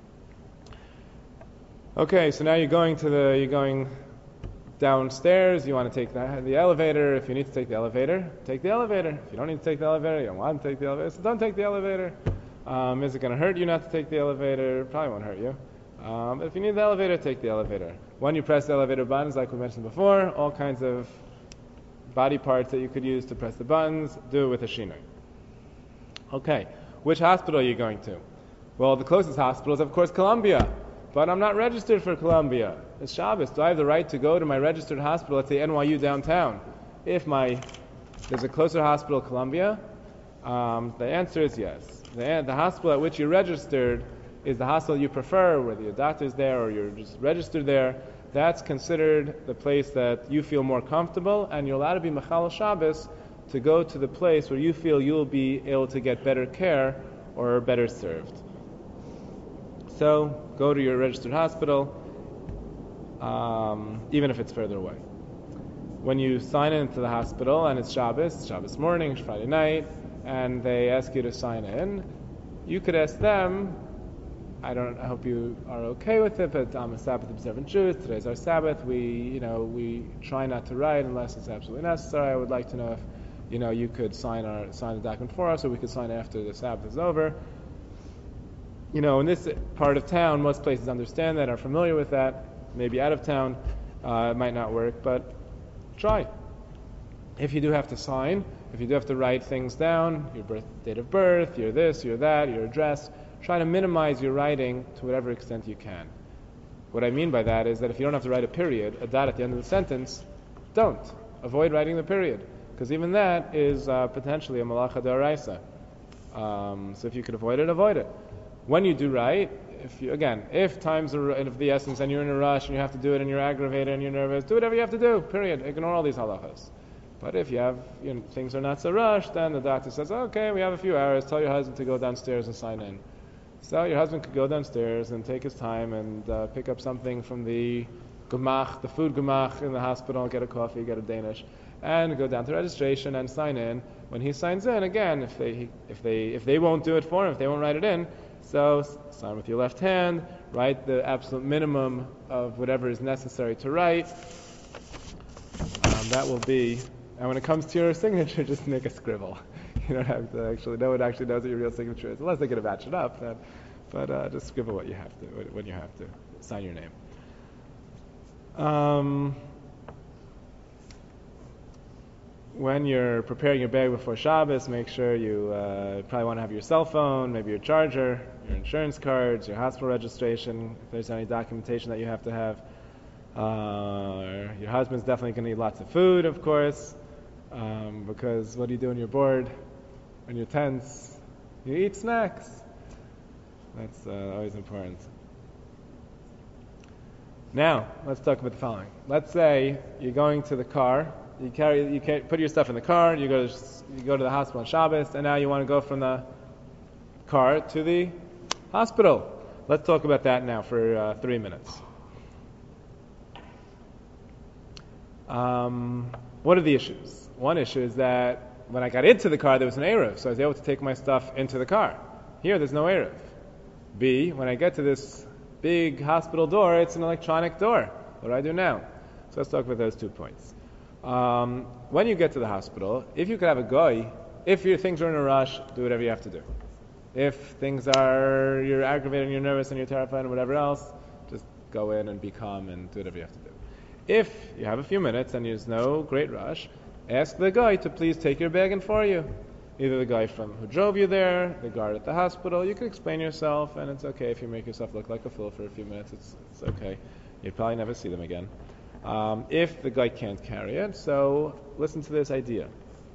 Okay, so now you're going downstairs. You want to take the elevator. If you need to take the elevator, take the elevator. If you don't need to take the elevator, you don't want to take the elevator, so don't take the elevator. Is it going to hurt you not to take the elevator? Probably won't hurt you. But if you need the elevator, take the elevator. When you press the elevator buttons, like we mentioned before, all kinds of body parts that you could use to press the buttons, do it with a shinui. Okay, which hospital are you going to? Well, the closest hospital is, of course, Columbia. But I'm not registered for Columbia. It's Shabbos. Do I have the right to go to my registered hospital, let's say NYU downtown? If there's a closer hospital, Columbia, the answer is yes. The hospital at which you're registered is the hospital you prefer, whether your doctor's there or you're just registered there. that's considered the place that you feel more comfortable, and you're allowed to be Mechal Shabbos to go to the place where you feel you'll be able to get better care or better served. So, go to your registered hospital, even if it's further away. When you sign into the hospital and it's Shabbos morning, Friday night, and they ask you to sign in, you could ask them, I hope you are okay with it, but I'm a Sabbath observant Jew. Today's our Sabbath. We try not to write unless it's absolutely necessary. I would like to know if, you could sign the document for us, or we could sign after the Sabbath is over. In this part of town, most places understand that, are familiar with that. Maybe out of town, it might not work, but try. If you do have to sign, if you do have to write things down, your date of birth, your this, your that, your address, try to minimize your writing to whatever extent you can. What I mean by that is that if you don't have to write a period, a dot at the end of the sentence, don't. Avoid writing the period, because even that is potentially a malacha d'oraisa. So if you could avoid it. When you do write, if times are of the essence and you're in a rush and you have to do it and you're aggravated and you're nervous, do whatever you have to do, period. Ignore all these halachas. But if you have, things are not so rushed, then the doctor says, okay, we have a few hours, tell your husband to go downstairs and sign in. So your husband could go downstairs and take his time and pick up something from the gemach, the food gemach in the hospital, get a coffee, get a Danish, and go down to registration and sign in. When he signs in, again, if they won't do it for him, if they won't write it in, so sign with your left hand, write the absolute minimum of whatever is necessary to write. That will be, and when it comes to your signature, just make a scribble. You don't have to no one actually knows what your real signature is, unless they're going to match it up. But just scribble what you have to, when you have to sign your name. When you're preparing your bag before Shabbos, make sure you probably want to have your cell phone, maybe your charger, your insurance cards, your hospital registration, if there's any documentation that you have to have. Your husband's definitely going to need lots of food, of course, because what do you do when you're bored, when you're tense? You eat snacks. That's always important. Now, let's talk about the following. Let's say you're going to the car. You put your stuff in the car. You go to the hospital on Shabbos, and now you want to go from the car to the hospital. Let's talk about that now for 3 minutes. What are the issues? One issue is that when I got into the car, there was an Eruv, so I was able to take my stuff into the car. Here, there's no Eruv. B, when I get to this big hospital door, it's an electronic door. What do I do now? So let's talk about those 2 points. When you get to the hospital, if you could have a goy, if your things are in a rush, do whatever you have to do. If you're aggravated and you're nervous and you're terrified and whatever else, just go in and be calm and do whatever you have to do. If you have a few minutes and there's no great rush, ask the guy to please take your bag in for you. Either the guy who drove you there, the guard at the hospital. You can explain yourself, and it's okay if you make yourself look like a fool for a few minutes. It's okay. You'll probably never see them again. If the guy can't carry it, so listen to this idea.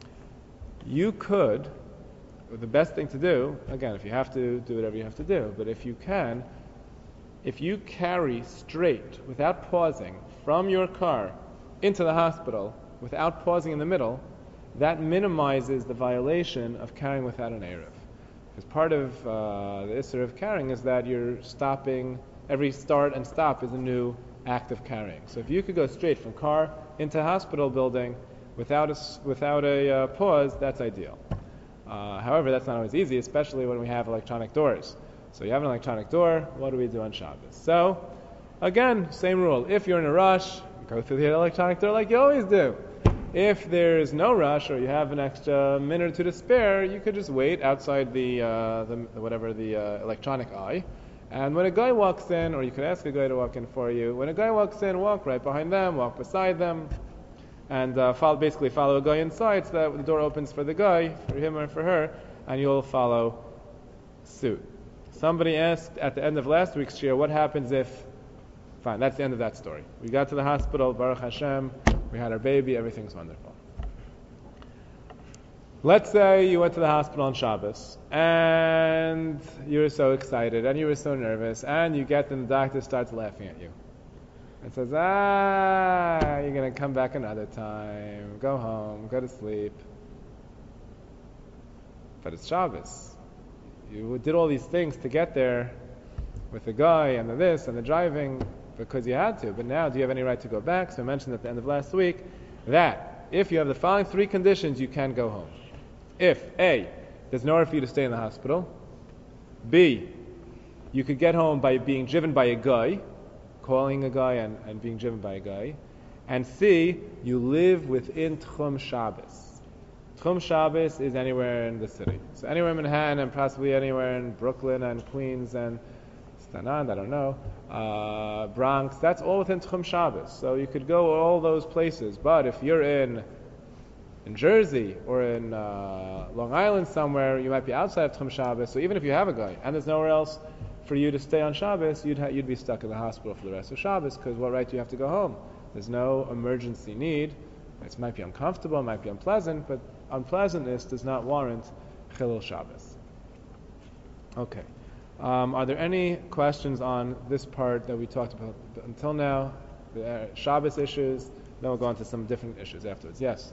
You could, the best thing to do, again, if you have to, do whatever you have to do, but if you can, if you carry straight, without pausing, from your car into the hospital, without pausing in the middle, that minimizes the violation of carrying without an Eruv. Because part of the Isser of carrying is that you're stopping, every start and stop is a new act of carrying. So if you could go straight from car into hospital building without a pause, that's ideal. However, that's not always easy, especially when we have electronic doors. So you have an electronic door, what do we do on Shabbos? So, again, same rule. If you're in a rush, go through the electronic door like you always do. If there's no rush or you have an extra minute or two to spare, you could just wait outside the electronic eye. And when a guy walks in, or you could ask a guy to walk in for you, when a guy walks in, walk right behind them, walk beside them, and follow a guy inside so that the door opens for the guy, for him or for her, and you'll follow suit. Somebody asked at the end of last week's shir, what happens if... Fine, that's the end of that story. We got to the hospital, Baruch Hashem, we had our baby, everything's wonderful. Let's say you went to the hospital on Shabbos, and you were so excited, and you were so nervous, and you get them, the doctor starts laughing at you. and says, you're going to come back another time, go home, go to sleep. But it's Shabbos. You did all these things to get there with the guy and the this and the driving because you had to. But now, do you have any right to go back? So I mentioned at the end of last week that if you have the following three conditions, you can go home. If A, there's nowhere for you to stay in the hospital. B, you could get home by being driven by a guy, calling a guy and being driven by a guy. And C, you live within Tchum Shabbos. Tchum Shabbos is anywhere in the city. So anywhere in Manhattan and possibly anywhere in Brooklyn and Queens and Staten Island, I don't know, Bronx, that's all within Tchum Shabbos. So you could go all those places. But if you're in Jersey or in Long Island somewhere, you might be outside of Tchum Shabbos. So even if you have a guy and there's nowhere else for you to stay on Shabbos, you'd be stuck in the hospital for the rest of Shabbos because what right do you have to go home? There's no emergency need. It might be uncomfortable, it might be unpleasant, but unpleasantness does not warrant Chilul Shabbos. Okay. Are there any questions on this part that we talked about until now? The Shabbos issues, then we'll go on to some different issues afterwards. Yes?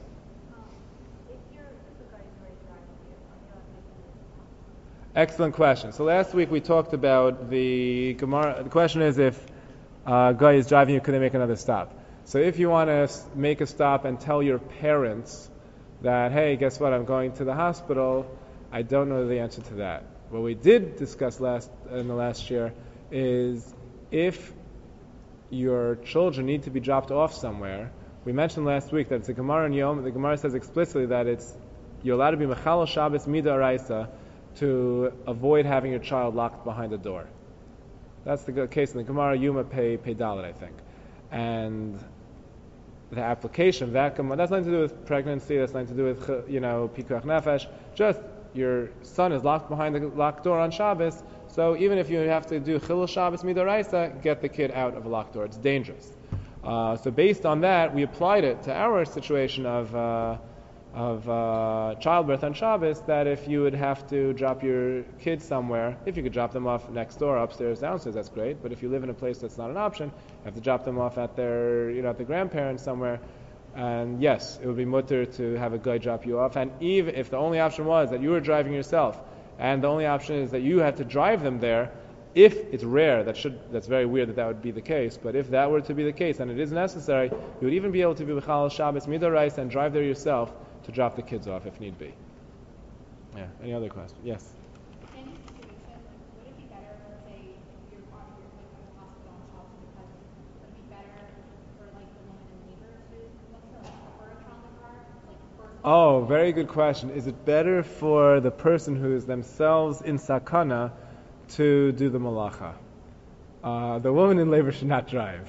Excellent question. So last week we talked about the Gemara. The question is if a guy is driving you, could they make another stop? So if you want to make a stop and tell your parents that, hey, guess what, I'm going to the hospital, I don't know the answer to that. What we did discuss in the last year is if your children need to be dropped off somewhere. We mentioned last week that it's a Gemara in Yom. The Gemara says explicitly that you're allowed to be Mechal Shabbos Mida Araisa to avoid having your child locked behind a door. That's the case in the Gemara Yuma Pei Dalet, I think. And the application of that Gemara, that's nothing to do with pregnancy, that's nothing to do with, Pikuach Nefesh. Just your son is locked behind the locked door on Shabbos, so even if you have to do Chilul Shabbos Midoraisa, get the kid out of a locked door. It's dangerous. So based on that, we applied it to our situation of childbirth on Shabbos, that if you would have to drop your kids somewhere, if you could drop them off next door, upstairs, downstairs, that's great. But if you live in a place that's not an option, you have to drop them off at at the grandparents somewhere. And yes, it would be mutter to have a guy drop you off. And even if the only option was that you were driving yourself, and the only option is that you had to drive them there, if it's rare, that's very weird that would be the case, but if that were to be the case, and it is necessary, you would even be able to be B'chal Shabbos Midoraisa and drive there yourself to drop the kids off if need be. Yeah. Any other questions? Yes. In any situation, would it be better, let's say, if you're at the hospital on Shabbos, because would it be better for the woman in labor to prefer a child in the car, first? Oh, very good question. Is it better for the person who is themselves in sakana to do the malacha? The woman in labor should not drive.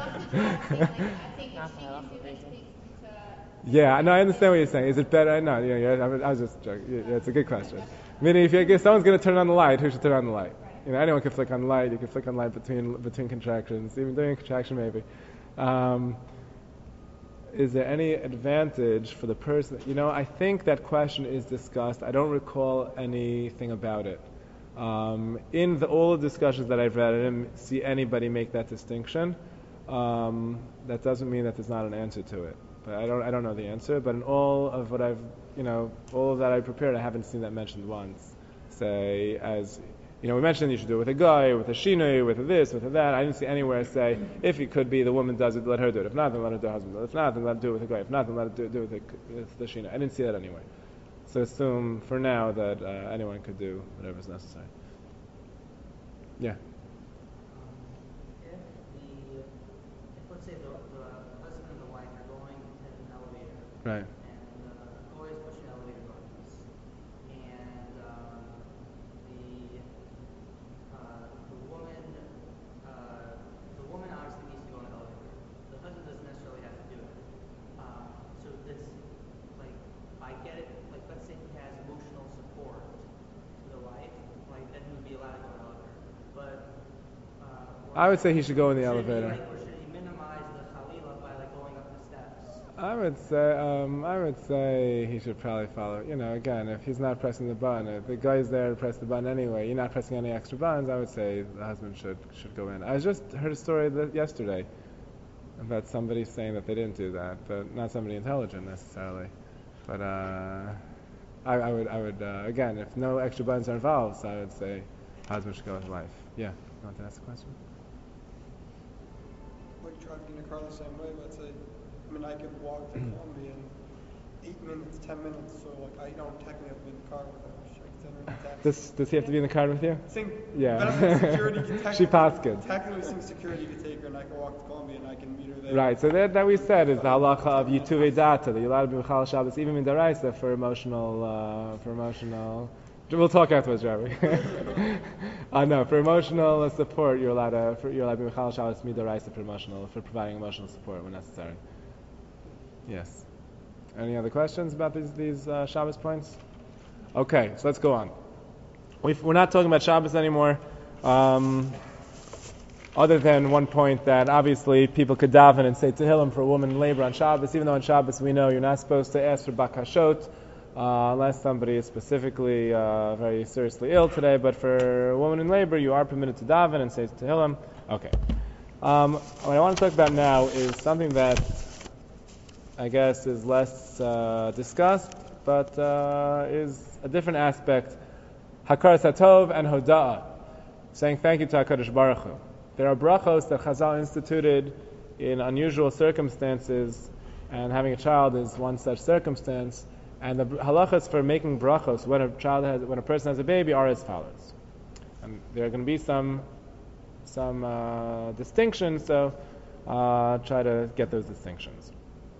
Yeah, no, I understand what you're saying. Is it better? No, I was just joking. Yeah, it's a good question. Meaning, if someone's going to turn on the light, who should turn on the light? Anyone can flick on the light. You can flick on the light between contractions, even during a contraction, maybe. Is there any advantage for the person? I think that question is discussed. I don't recall anything about it. In all the discussions that I've read, I didn't see anybody make that distinction. That doesn't mean that there's not an answer to it. But I don't know the answer. But in all of what all of that I prepared, I haven't seen that mentioned once. Say, as we mentioned, you should do it with a guy, with a shinui, with a this, with a that. I didn't see anywhere say, if it could be the woman does it, let her do it. If not, then let her do her husband. If not, then let her do it with a guy. If not, then let her do it with the shinui. I didn't see that anywhere. So assume for now that anyone could do whatever is necessary. Yeah. If let's say the husband and the wife are going in an elevator, Right. and the boy is pushing elevator buttons, and the woman obviously needs to go in the elevator. The husband doesn't necessarily have to do it. So this, I get it. Let's say he has emotional support to the wife, then he would be allowed to go in the elevator. But I would say he should go in the elevator. Or should he minimize the chalila by going up the steps? I would say he should probably follow. Again, if he's not pressing the button, if the guy's there to press the button anyway, you're not pressing any extra buttons. I would say the husband should go in. I just heard a story yesterday about somebody saying that they didn't do that, but not somebody intelligent necessarily. But I would again, if no extra buttons are involved, so I would say husband should go with wife. Yeah, you want to ask a question? Like driving in a car the same way, let's say, I could walk to Columbia in 8 minutes, 10 minutes, so like I don't technically have to be in the car with her. Does he have to be in the car with you? But I think security can She passed good. technically think security could take her and I can walk to Columbia and I can meet her there. Right, so that we said is the halacha of yituve data, that you're allowed to be mechal Shabbos even in daraisa for emotional. We'll talk afterwards, Rabbi. No, for emotional support, you're allowed to be mechal Shabbos midaraisa for providing emotional support when necessary. Yes. Any other questions about these Shabbos points? Okay, so let's go on. We're not talking about Shabbos anymore, other than one point that obviously people could daven and say Tehillim for a woman in labor on Shabbos, even though on Shabbos we know you're not supposed to ask for bakashot unless somebody is specifically very seriously ill today, but for a woman in labor you are permitted to daven and say Tehillim. Okay. What I want to talk about now is something that I guess is less discussed, but is a different aspect. Hakaras Hatov and Hoda'ah, saying thank you to HaKadosh Baruch Hu. There are brachos that Chazal instituted in unusual circumstances, and having a child is one such circumstance. And the halachas for making brachos when a person has a baby are as follows. And there are going to be some distinctions, so try to get those distinctions.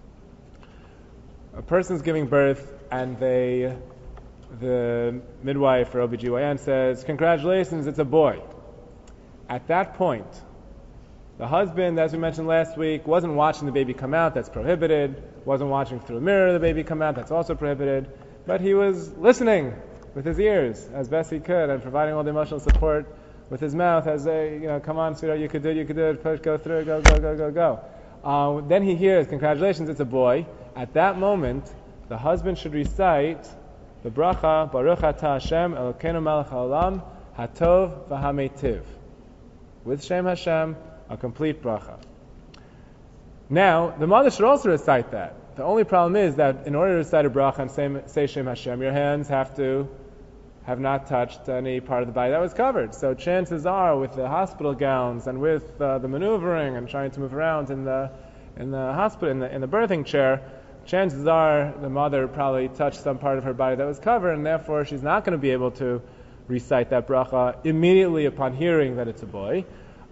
A person's giving birth, and the midwife or OBGYN says, "Congratulations, it's a boy." At that point, the husband, as we mentioned last week, wasn't watching the baby come out, that's prohibited, wasn't watching through a mirror the baby come out, that's also prohibited, but he was listening with his ears as best he could and providing all the emotional support with his mouth as come on, sweetheart, you could do it, push, go through, go. Then he hears, "Congratulations, it's a boy." At that moment, the husband should recite the bracha, Baruch Atah Hashem, Elokeinu Melech HaOlam, Hatov V'Hametiv. With Shem Hashem, a complete bracha. Now, the mother should also recite that. The only problem is that in order to recite a bracha and say Shem Hashem, your hands have not touched any part of the body that was covered. So chances are, with the hospital gowns and with the maneuvering and trying to move around in the hospital, in the birthing chair, chances are the mother probably touched some part of her body that was covered, and therefore she's not going to be able to recite that bracha immediately upon hearing that it's a boy.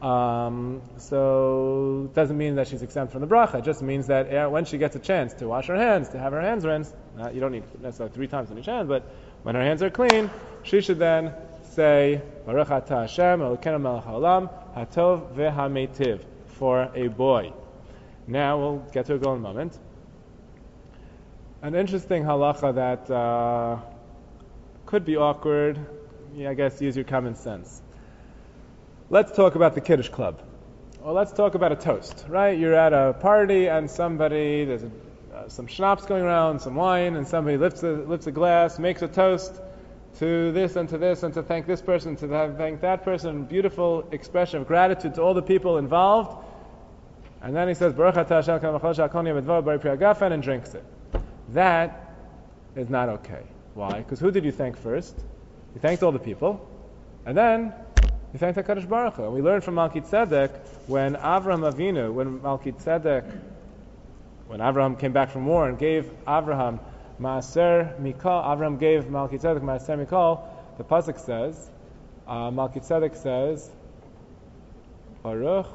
So it doesn't mean that she's exempt from the bracha. It just means that when she gets a chance to wash her hands, to have her hands rinsed, you don't need necessarily 3 times on each hand, but when her hands are clean, she should then say Baruch Atah Hashem, Elokeinu Melech HaOlam, Hatov V'Hametiv, for a boy. Now we'll get to a girl in a moment. An interesting halacha that could be awkward. I guess use your common sense. Let's talk about the Kiddush Club. Or let's talk about a toast, right? You're at a party and there's some schnapps going around, some wine, and somebody lifts a glass, makes a toast to this and to this, and to thank this person, to thank that person. Beautiful expression of gratitude to all the people involved. And then he says, Baruch Atah Hashem Kol Sha'akoni B'Dvar Bari Pri Hagafen, and drinks it. That is not okay. Why? Because who did you thank first? You thanked all the people, and then you thanked HaKadosh Baruch Hu. And we learned from Malki Tzedek when Avraham came back from war and gave Avraham Maaser Mikol, Avraham gave Malki Tzedek Maaser Mikol, the pasuk says, Malki Tzedek says, Baruch,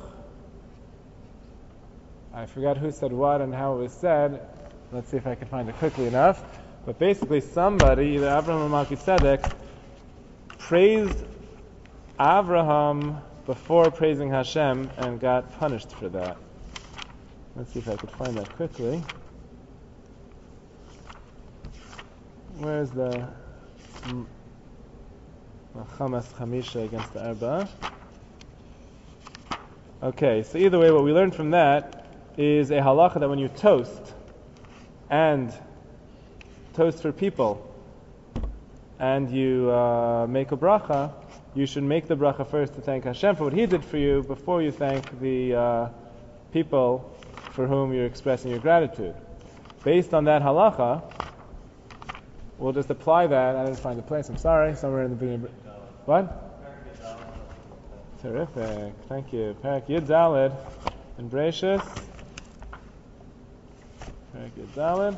I forgot who said what and how it was said. Let's see if I can find it quickly enough. But basically somebody, either Avraham or Malki Tzedek, praised Avraham before praising Hashem and got punished for that. Let's see if I could find that quickly. Where's the Chamas Chamisha against the Arba? Okay, so either way, what we learned from that is a halacha that when you toast for people, and you make a bracha, you should make the bracha first to thank Hashem for what He did for you before you thank the people for whom you're expressing your gratitude. Based on that halacha, we'll just apply that. I didn't find the place. I'm sorry. Somewhere in the beginning. What? Terrific. Thank you. Parak Yud Daled and Bereshis. Parak Yud Daled.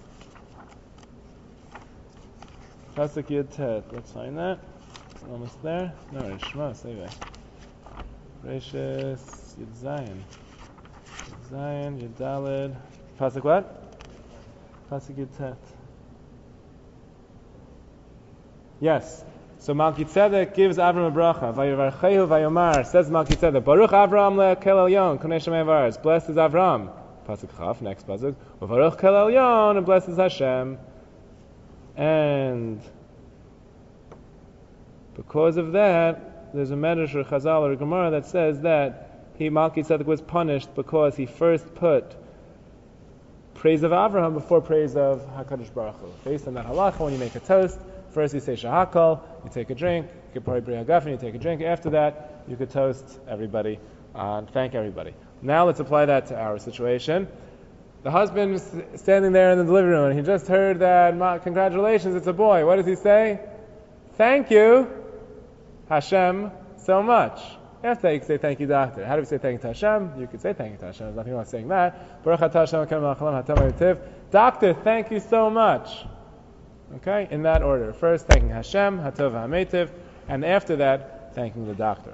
Pasuk Yud Tet. Let's find that. Almost there. No, it's Shmos. Anyway. Bereshis Yud Zayin. Yud Zayin. Yud Daled. Pasuk what? Pasuk Yud Tet. Yes. So Malki Tzedek gives Avram a bracha. Vayivarchehu vayomar. Says Malki Tzedek, Baruch Avram le'kel elyon. Konei Shemei Varetz. Blessed is Avram. Pasuk Chaf. Next pasuk. Baruch kel elyon. And blessed is Hashem. And because of that, there's a Medrash or Chazal or a Gemara that says that Malki Tzedek was punished because he first put praise of Avraham before praise of HaKadosh Baruch Hu. Based on that halacha, when you make a toast, first you say Shahakal, you take a drink, you could probably bring a gafen, you take a drink. After that, you could toast everybody and thank everybody. Now let's apply that to our situation. The husband is standing there in the living room and he just heard that, congratulations, it's a boy. What does he say? Thank you, Hashem, so much. After that, you can say thank you, doctor. How do we say thank you to Hashem? You could say thank you to Hashem. There's nothing wrong with saying that. Baruch atah Hashem Elokeinu melech haolam hatam v'yitiv. Doctor, thank you so much. Okay, in that order. First, thanking Hashem, Hatov HaMeitiv, and after that, thanking the doctor.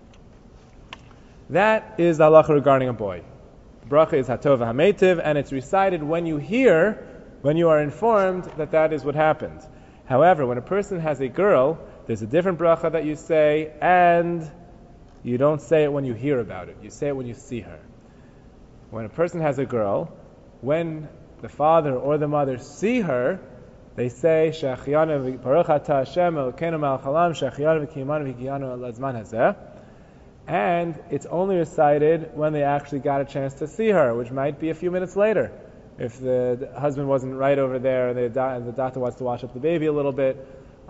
That is the halacha regarding a boy. The bracha is Hatov HaMeitiv, and it's recited when you are informed that that is what happened. However, when a person has a girl, there's a different bracha that you say, and you don't say it when you hear about it. You say it when you see her. When a person has a girl, when the father or the mother see her, they say, Shechianu Baruch atah Hashem Elokeinu melech haolam Shechianu v'kiyamanu v'higiyanu lazman hazeh. And it's only recited when they actually got a chance to see her, which might be a few minutes later. If the husband wasn't right over there and the doctor wants to wash up the baby a little bit.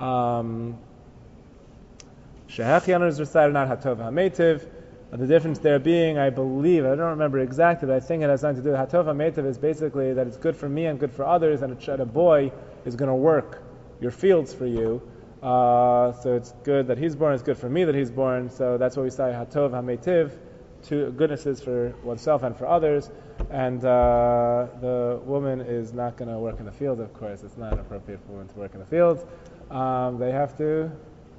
Shechianu is recited, not Hatov HaMeitiv. The difference there being, I believe, I don't remember exactly, but I think it has something to do with Hatov HaMeitiv is basically that it's good for me and good for others, and a boy is going to work your fields for you. So it's good that he's born, it's good for me that he's born, so that's what we say, Hatov HaMeitiv, two goodnesses for oneself and for others, and the woman is not going to work in the fields, of course. It's not appropriate for women to work in the fields. They have to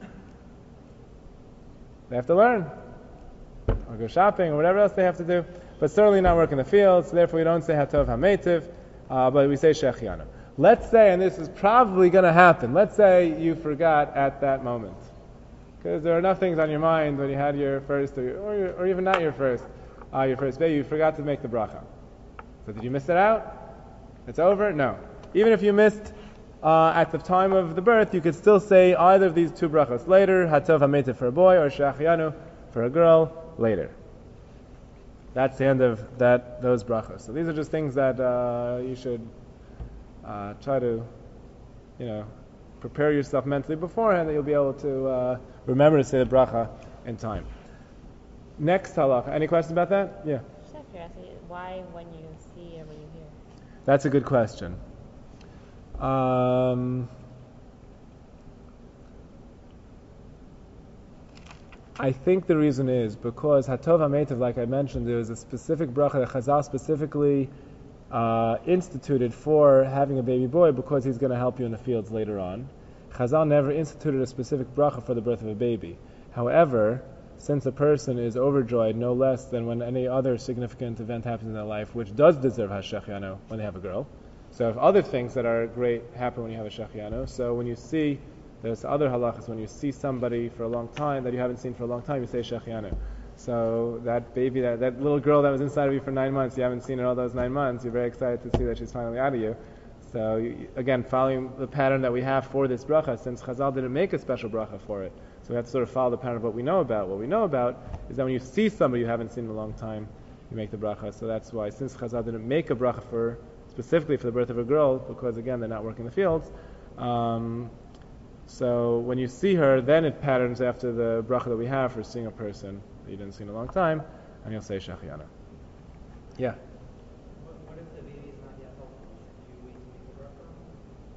learn, or go shopping, or whatever else they have to do, but certainly not work in the fields, so therefore we don't say Hatov HaMeitiv, but we say Shechianu. Let's say, and this is probably going to happen, let's say you forgot at that moment. Because there are enough things on your mind when you had your first, or even not your first baby, you forgot to make the bracha. So did you miss it out? It's over? No. Even if you missed at the time of the birth, you could still say either of these two brachas later, Hatov HaMeitiv for a boy, or Shechianu for a girl later. That's the end of those brachas. So these are just things that you should try to, prepare yourself mentally beforehand that you'll be able to remember to say the bracha in time. Next halacha. Any questions about that? Yeah. Just out of curiosity, why when you see or when you hear? That's a good question. I think the reason is because Hatov HaMeitiv, like I mentioned, there is a specific bracha that Chazal specifically instituted for having a baby boy because he's going to help you in the fields later on. Chazal never instituted a specific bracha for the birth of a baby. However, since a person is overjoyed no less than when any other significant event happens in their life, which does deserve Hashechianu when they have a girl. So if other things that are great happen when you have a Shechianu, so when you see, there's other halachas, when you see somebody for a long time that you haven't seen for a long time, you say Shechianu. So that baby, that little girl that was inside of you for 9 months, you haven't seen her all those 9 months, you're very excited to see that she's finally out of you. So again, following the pattern that we have for this bracha, since Chazal didn't make a special bracha for it, so we have to sort of follow the pattern of what we know about. What we know about is that when you see somebody you haven't seen in a long time, you make the bracha. So that's why, since Chazal didn't make a bracha specifically for the birth of a girl, because again, they're not working the fields, so when you see her, then it patterns after the bracha that we have for seeing a person that you didn't see in a long time, and you'll say Shechianu. Yeah?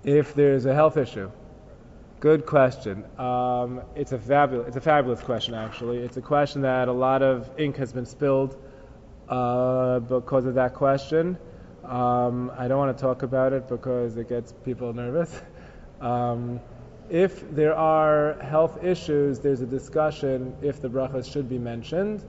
If there's a health issue. Good question. It's a fabulous question, actually. It's a question that a lot of ink has been spilled because of that question. I don't want to talk about it because it gets people nervous. If there are health issues, there's a discussion if the brachas should be mentioned.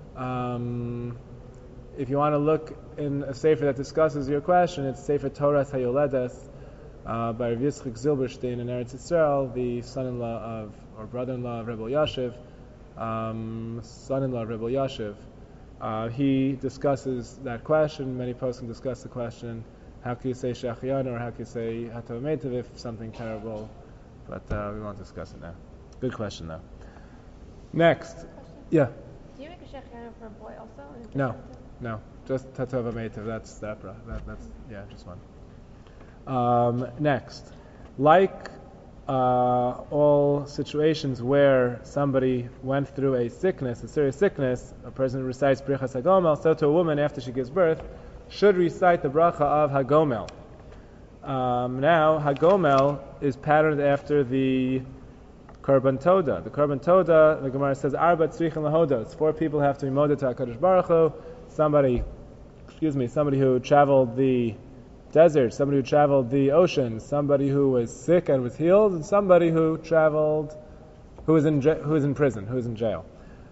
If you want to look in a sefer that discusses your question, it's Sefer Toras Hayoledes by Rav Yitzchak Zilberstein in Eretz Yisrael, the son-in-law of, or brother-in-law of Rebbe Yashiv, son-in-law of Rebbe Yashiv. He discusses that question. Many poskim discuss the question, how can you say Shechianu or how can you say Hatov Meitav if something terrible, but we won't discuss it now. Good question though. Next. Yeah. Do you make a shechianu for a boy also? No, just Hatov Meitav, that's separate. That's just one. Next. Like all situations where somebody went through a serious sickness, a person who recites Brichas HaGomel, so to a woman after she gives birth, should recite the bracha of HaGomel. Now, HaGomel is patterned after the Korban Toda. The Korban Toda, the Gemara says, Arba tzrichin lahodos. 4 people have to be moded to HaKadosh Baruch Hu. Somebody who traveled the desert, somebody who traveled the ocean, somebody who was sick and was healed, and somebody who traveled, who was in prison, who was in jail.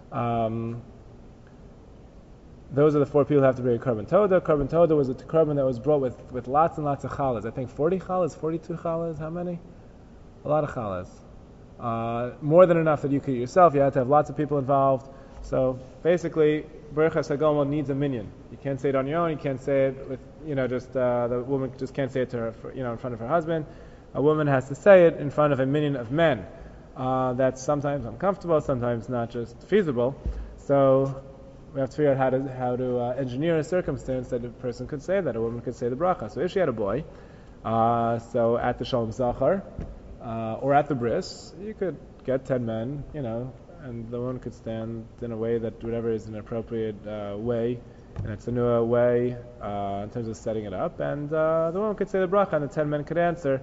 Those are the 4 people who have to bring a Korban Toda. Korban Toda was a korban that was brought with lots and lots of challahs. I think 40 challahs, 42 challahs, how many? A lot of challahs. More than enough that you could eat yourself. You had to have lots of people involved. So basically, Brichas HaGomel needs a minyan. You can't say it on your own. You can't say it with, the woman just can't say it to her, in front of her husband. A woman has to say it in front of a minyan of men. That's sometimes uncomfortable, sometimes not just feasible. So we have to figure out how to engineer a circumstance that a person could say that, a woman could say the bracha. So if she had a boy, so at the Shalom Zachar, or at the bris, you could get 10 men, and the woman could stand in a way that whatever is an appropriate way, and it's a new way in terms of setting it up, and the woman could say the bracha, and the 10 men could answer,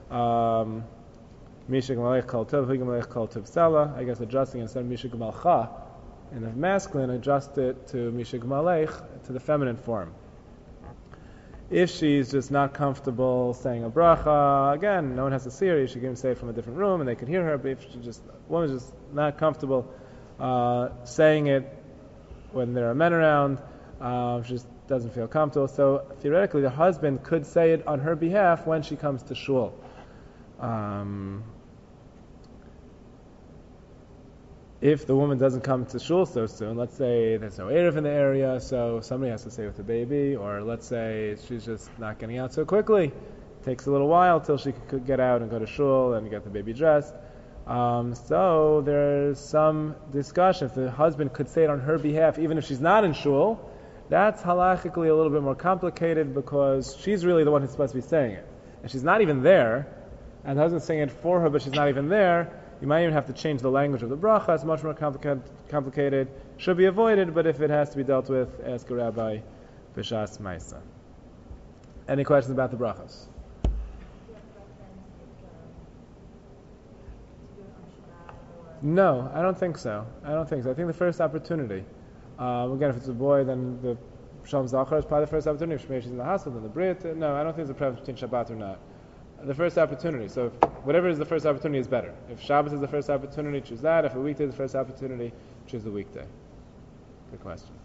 Mishik Malech Kol Tov, Higam Malech Kol Tov Sala. I guess adjusting instead of Mishik Malcha in the masculine, adjust it to Mishik Malech, to the feminine form. If she's just not comfortable saying a bracha, again, no one has to see her. She can say it from a different room and they can hear her. But if woman's just not comfortable saying it when there are men around, she just doesn't feel comfortable. So theoretically, the husband could say it on her behalf when she comes to shul. If the woman doesn't come to shul so soon, let's say there's no Erev in the area, so somebody has to stay with the baby, or let's say she's just not getting out so quickly, it takes a little while till she could get out and go to shul and get the baby dressed. So there's some discussion. If the husband could say it on her behalf, even if she's not in shul, that's halachically a little bit more complicated because she's really the one who's supposed to be saying it. And she's not even there, and the husband's saying it for her, but she's not even there. You might even have to change the language of the bracha. It's much more complicated. Should be avoided, but if it has to be dealt with, ask a rabbi b'shas ma'isa. Any questions about the brachas? No, I don't think so. I think the first opportunity. Again, if it's a boy, then the Shalom Zachar is probably the first opportunity. If she's in the hospital, then the Brit. No, I don't think there's a preference between Shabbat or not. The first opportunity. So whatever is the first opportunity is better. If Shabbos is the first opportunity, choose that. If a weekday is the first opportunity, choose the weekday. Good question.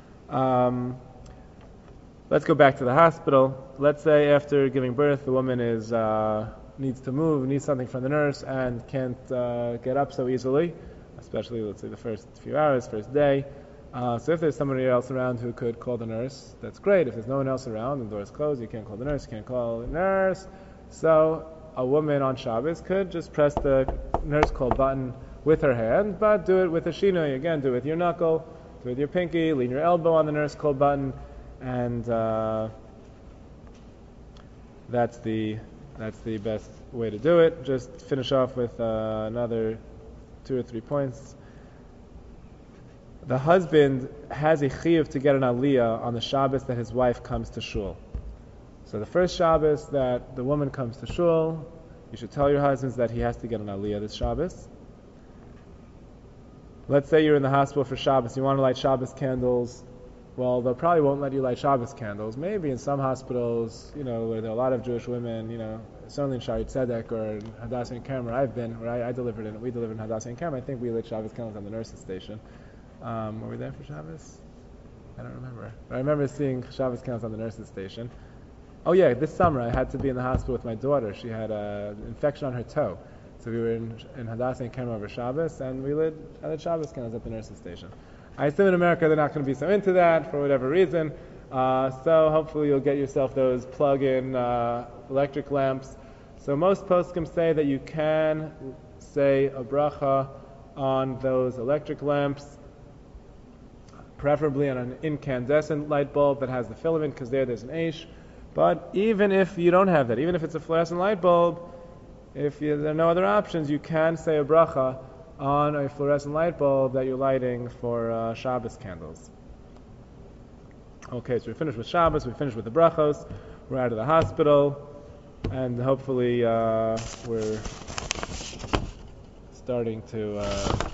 Let's go back to the hospital. Let's say after giving birth, the woman needs to move, needs something from the nurse, and can't get up so easily, especially, let's say, the first few hours, first day. So if there's somebody else around who could call the nurse, that's great. If there's no one else around, the door is closed, you can't call the nurse, you can't call the nurse. So a woman on Shabbos could just press the nurse call button with her hand, but do it with a shinoi. Again, do it with your knuckle, do it with your pinky, lean your elbow on the nurse call button, and that's the best way to do it. Just finish off with another 2 or 3 points. The husband has a chiyuv to get an aliyah on the Shabbos that his wife comes to shul. So the first Shabbos that the woman comes to shul, you should tell your husbands that he has to get an aliyah this Shabbos. Let's say you're in the hospital for Shabbos, you want to light Shabbos candles. Well, they probably won't let you light Shabbos candles. Maybe in some hospitals, where there are a lot of Jewish women, certainly in Shari Tzedek or in Hadassah and Kamer, I've been, where I delivered in, we delivered in Hadassah and Kamer, I think we lit Shabbos candles on the nurse's station. Were we there for Shabbos? I don't remember. But I remember seeing Shabbos candles on the nurse's station. Oh yeah, this summer I had to be in the hospital with my daughter. She had an infection on her toe. So we were in Hadassah and Kamer over Shabbos, and we lit Shabbos candles at the nurse's station. I assume in America they're not going to be so into that for whatever reason. So hopefully you'll get yourself those plug-in electric lamps. So most poskim say that you can say a bracha on those electric lamps, preferably on an incandescent light bulb that has the filament, because there's an eish. But even if you don't have that, even if it's a fluorescent light bulb, if there are no other options, you can say a bracha on a fluorescent light bulb that you're lighting for Shabbos candles. Okay, so we're finished with Shabbos, we're finished with the brachos, we're out of the hospital, and hopefully we're starting to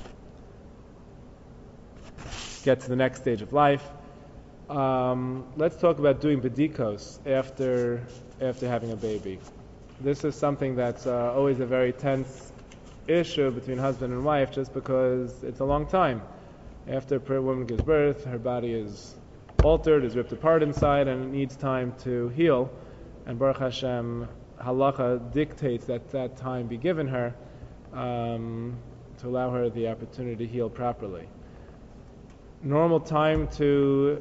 get to the next stage of life. Let's talk about doing bedikos after having a baby. This is something that's always a very tense issue between husband and wife, just because it's a long time. After a woman gives birth, her body is altered, is ripped apart inside, and it needs time to heal. And Baruch Hashem, halacha dictates that time be given her to allow her the opportunity to heal properly. Normal time till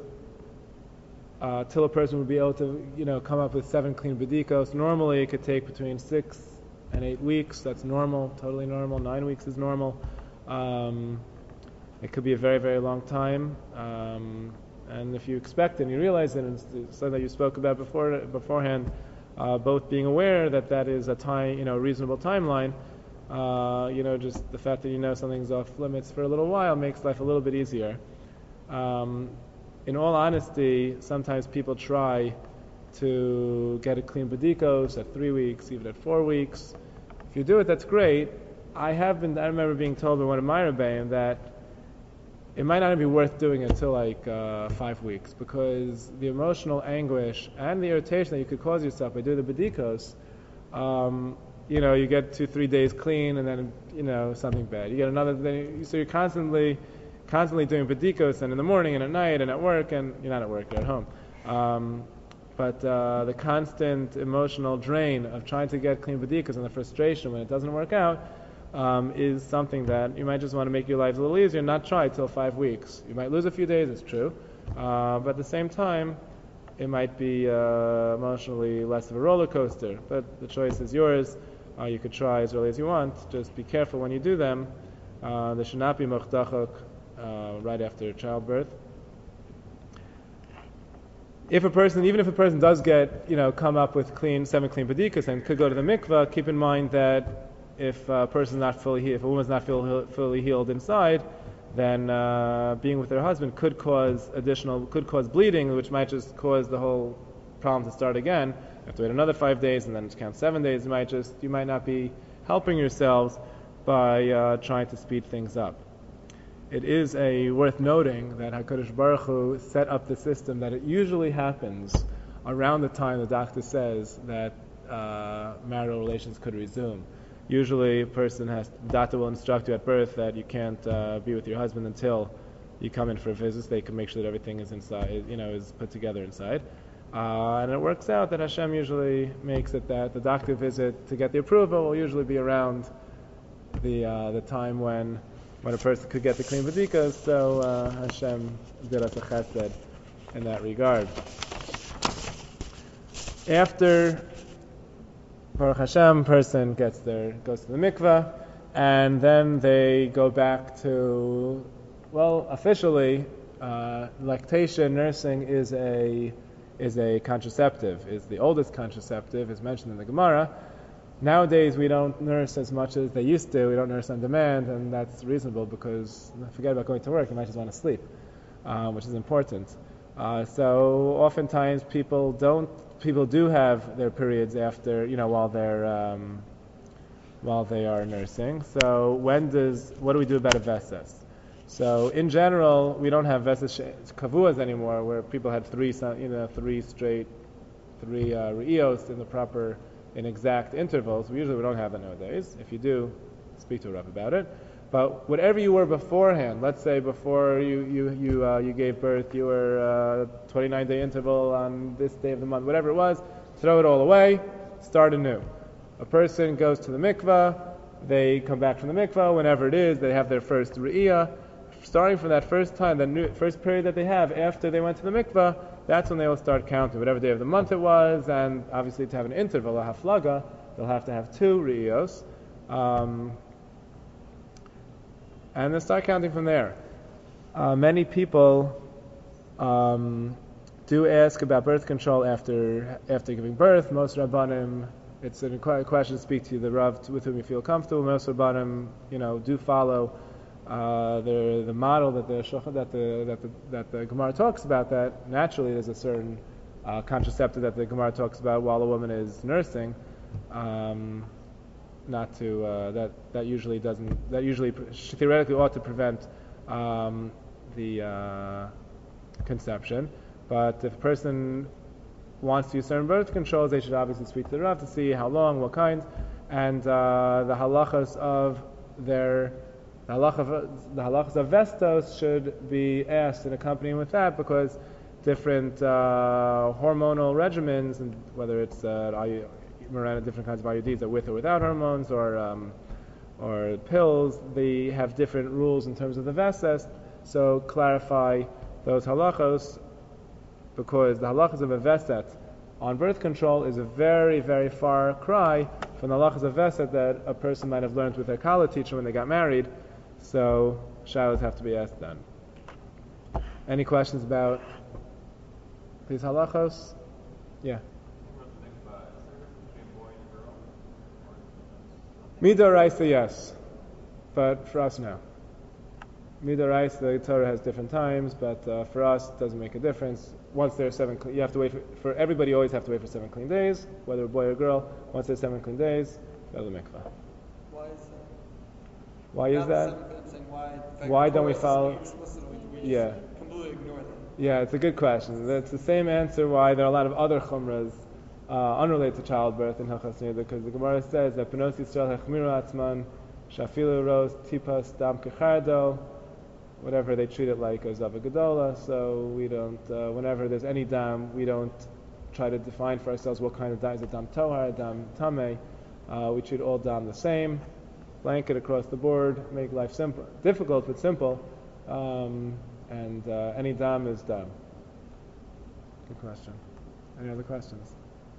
a person would be able to, come up with 7 clean bedikos. Normally, it could take between 6 and 8 weeks. That's normal, totally normal. 9 weeks is normal. It could be a very, very long time. And if you expect and you realize that it's something that you spoke about beforehand, both being aware that is a time, reasonable timeline. Just the fact that something's off limits for a little while makes life a little bit easier. In all honesty, sometimes people try to get a clean bedikos at 3 weeks, even at 4 weeks. If you do it, that's great. I remember being told by one of my rebbeim that it might not be worth doing it until 5 weeks, because the emotional anguish and the irritation that you could cause yourself by doing the bedikos, you get 2-3 days clean and then, something bad. You get another day, so you're constantly doing bedikos, and in the morning and at night and at work, and you're not at work, you're at home. But the constant emotional drain of trying to get clean bedikos and the frustration when it doesn't work out is something that you might just want to make your lives a little easier and not try till 5 weeks. You might lose a few days, it's true, but at the same time, it might be emotionally less of a roller coaster. But the choice is yours. You could try as early as you want. Just be careful when you do them. They should not be mochdachok right after childbirth. Even if a person does come up with 7 clean bedikos and could go to the mikvah, keep in mind that if a woman's not fully healed inside, then being with their husband could cause bleeding, which might just cause the whole problem to start again. You have to wait another 5 days, and then it counts 7 days. You might not be helping yourselves by trying to speed things up. It is worth noting that HaKadosh Baruch Hu set up the system that it usually happens around the time the doctor says that marital relations could resume. Usually, the doctor will instruct you at birth that you can't be with your husband until you come in for a visit, so they can make sure that everything is inside, is put together inside. And it works out that Hashem usually makes it that the doctor visit to get the approval will usually be around the time when a person could get the clean bedikos. So Hashem did us a chesed in that regard. After Baruch Hashem, person goes to the mikveh, and then they go back to, officially, lactation, nursing is a contraceptive, is the oldest contraceptive, is mentioned in the Gemara. Nowadays we don't nurse as much as they used to. We don't nurse on demand, and that's reasonable because forget about going to work, you might just want to sleep, which is important. So oftentimes people don't people do have their periods after, while they are nursing. So what do we do about a vesses? So in general, we don't have vesses kavuas anymore, where people had three re'ios in exact intervals. We usually don't have that nowadays. If you do, speak to a Rav about it. But whatever you were beforehand, let's say before you gave birth, you were 29-day interval on this day of the month, whatever it was, throw it all away, start anew. A person goes to the mikvah, they come back from the mikvah, whenever it is, they have their first re'iyah. Starting from that first time, first period that they have after they went to the mikvah, that's when they will start counting, whatever day of the month it was, and obviously to have an interval, a haflaga, they'll have to have 2 re'iyos. And then start counting from there. Many people do ask about birth control after giving birth. Most Rabbanim, it's a question to speak to the Rav with whom you feel comfortable. Most Rabbanim, do follow the model that the Gemara talks about. That naturally there's a certain contraceptive that the Gemara talks about while a woman is nursing. That usually theoretically ought to prevent the conception. But if a person wants to use certain birth controls, they should obviously speak to the Rav to see how long, what kind, and the halachas of vestos should be asked in accompanying with that, because different hormonal regimens, and whether it's different kinds of IUDs are with or without hormones, or pills, they have different rules in terms of the vestes. So clarify those halachos, because the halachos of a vestet on birth control is a very, very far cry from the halachos of vestet that a person might have learned with their kala teacher when they got married. So shalos have to be asked then. Any questions about these halachos? Yeah. Midoraisa, yes, but for us, no. Midoraisa, the Torah has different times, but for us, it doesn't make a difference. Once there are 7, you have to wait for everybody. Always have to wait for 7 clean days, whether a boy or girl. Once there's 7 clean days, go to the mikvah. Why is that? Why is that? Why don't we follow? Yeah. Completely ignore that. Yeah, it's a good question. It's the same answer why there are a lot of other chumras unrelated to childbirth in Hilchos Nida, because the Gemara says that Benos Yisrael hechmiru atzman shafilu ros tipas dam kechardo, whatever they treat it like as Zava Gedola. So we don't, whenever there's any dam, we don't try to define for ourselves what kind of dam. Is it dam tohar, dam tameh? We treat all dam the same, blanket across the board, make life simple, difficult but simple, and any dam is dam. Good question. Any other questions?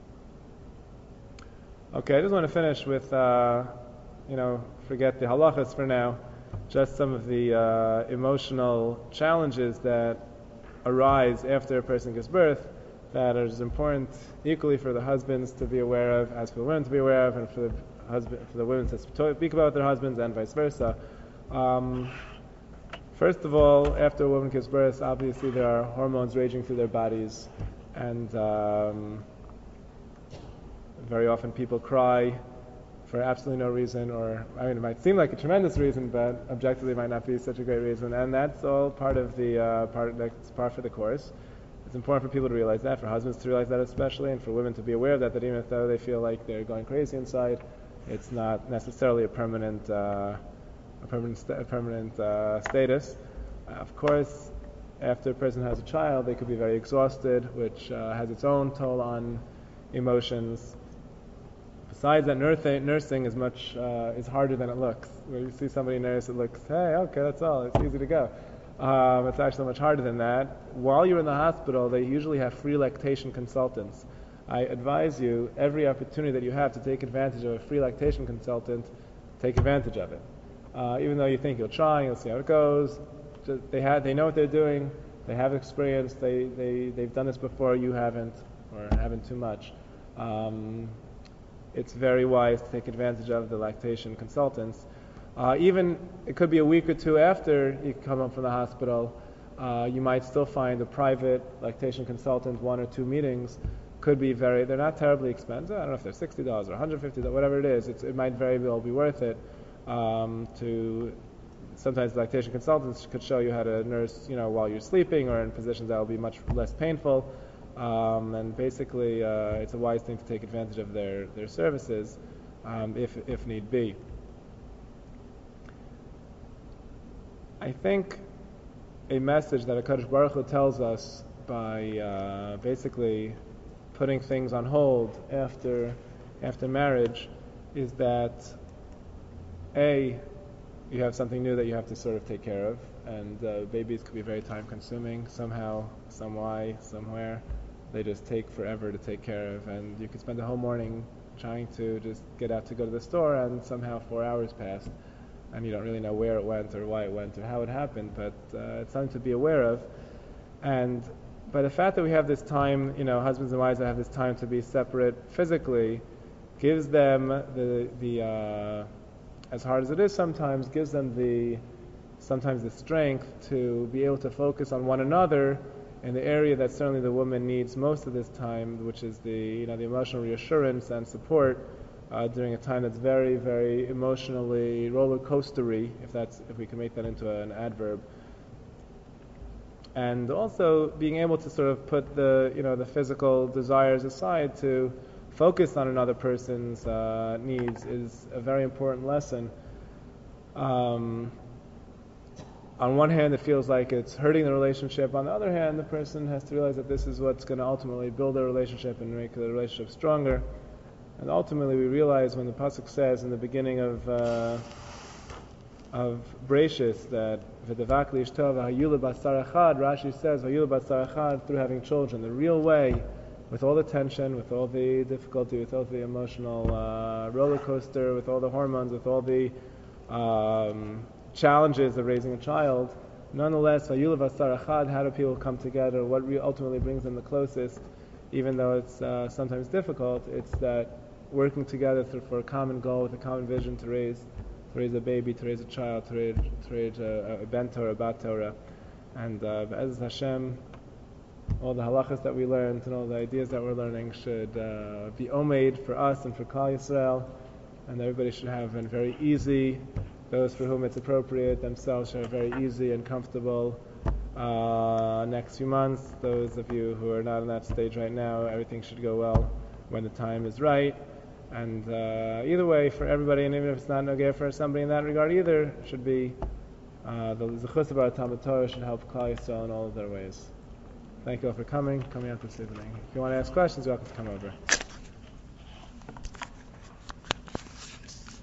Okay, I just want to finish with, forget the halachas for now, just some of the emotional challenges that arise after a person gives birth that are as important equally for the husbands to be aware of as for the women to be aware of, and for the women to speak about their husbands, and vice versa. First of all, after a woman gives birth, obviously there are hormones raging through their bodies, and very often people cry for absolutely no reason, or it might seem like a tremendous reason, but objectively it might not be such a great reason, and that's all part of the part for the course. It's important for people to realize that, for husbands to realize that especially, and for women to be aware of that even though they feel like they're going crazy inside, it's not necessarily a permanent status. Of course, after a person has a child, they could be very exhausted, which has its own toll on emotions. Besides that, nursing is harder than it looks. When you see somebody nurse, it looks, hey, okay, that's all, it's easy to go. It's actually much harder than that. While you're in the hospital, they usually have free lactation consultants. I advise you, every opportunity that you have to take advantage of a free lactation consultant, take advantage of it. Even though you think you'll try, you'll see how it goes. They know what they're doing. They have experience. They've done this before. You haven't, or haven't too much. It's very wise to take advantage of the lactation consultants. Even it could be a week or two after you come home from the hospital, you might still find a private lactation consultant, 1 or 2 meetings could be they're not terribly expensive. I don't know if they're $60 or $150, whatever it is. It might very well be worth it. Sometimes lactation consultants could show you how to nurse, while you're sleeping or in positions that will be much less painful. And basically, it's a wise thing to take advantage of their services, if need be. I think a message that HaKadosh Baruch Hu tells us by basically putting things on hold after marriage is that you have something new that you have to sort of take care of, and babies could be very time consuming. Somehow, somewhere, they just take forever to take care of, and you could spend the whole morning trying to just get out to go to the store, and somehow 4 hours passed, and you don't really know where it went or why it went or how it happened, but it's something to be aware of. And by the fact that we have this time, husbands and wives that have this time to be separate physically, gives them the as hard as it is sometimes, gives them sometimes the strength to be able to focus on one another in the area that certainly the woman needs most of this time, which is the emotional reassurance and support during a time that's very, very emotionally roller coastery, if we can make that into an adverb. And also being able to sort of put the physical desires aside to focus on another person's needs is a very important lesson. On one hand, it feels like it's hurting the relationship. On the other hand, the person has to realize that this is what's going to ultimately build a relationship and make the relationship stronger. And ultimately, we realize when the pasuk says in the beginning of Bereishis that v'davak li'ishtov v'hayulu basar echad, Rashi says v'hayulu basar echad, through having children. The real way, with all the tension, with all the difficulty, with all the emotional roller coaster, with all the hormones, with all the challenges of raising a child, nonetheless, v'hayulu basar echad, how do people come together? What ultimately brings them the closest, even though it's sometimes difficult? It's that working together for a common goal, with a common vision to raise a baby, to raise a child, to raise a ben Torah, a bat Torah. And Be'ezus Hashem, all the halachas that we learned and all the ideas that we're learning should be omeid for us and for Klal Yisrael, and everybody should have a very easy, those for whom it's appropriate themselves should have very easy and comfortable next few months. Those of you who are not in that stage right now, everything should go well when the time is right. And either way, for everybody, and even if it's not okay for somebody in that regard either, should be the zechus of our Talmud Torah should help Klal Yisrael in all of their ways. Thank you all for coming out this evening. If you want to ask questions, you're welcome to come over.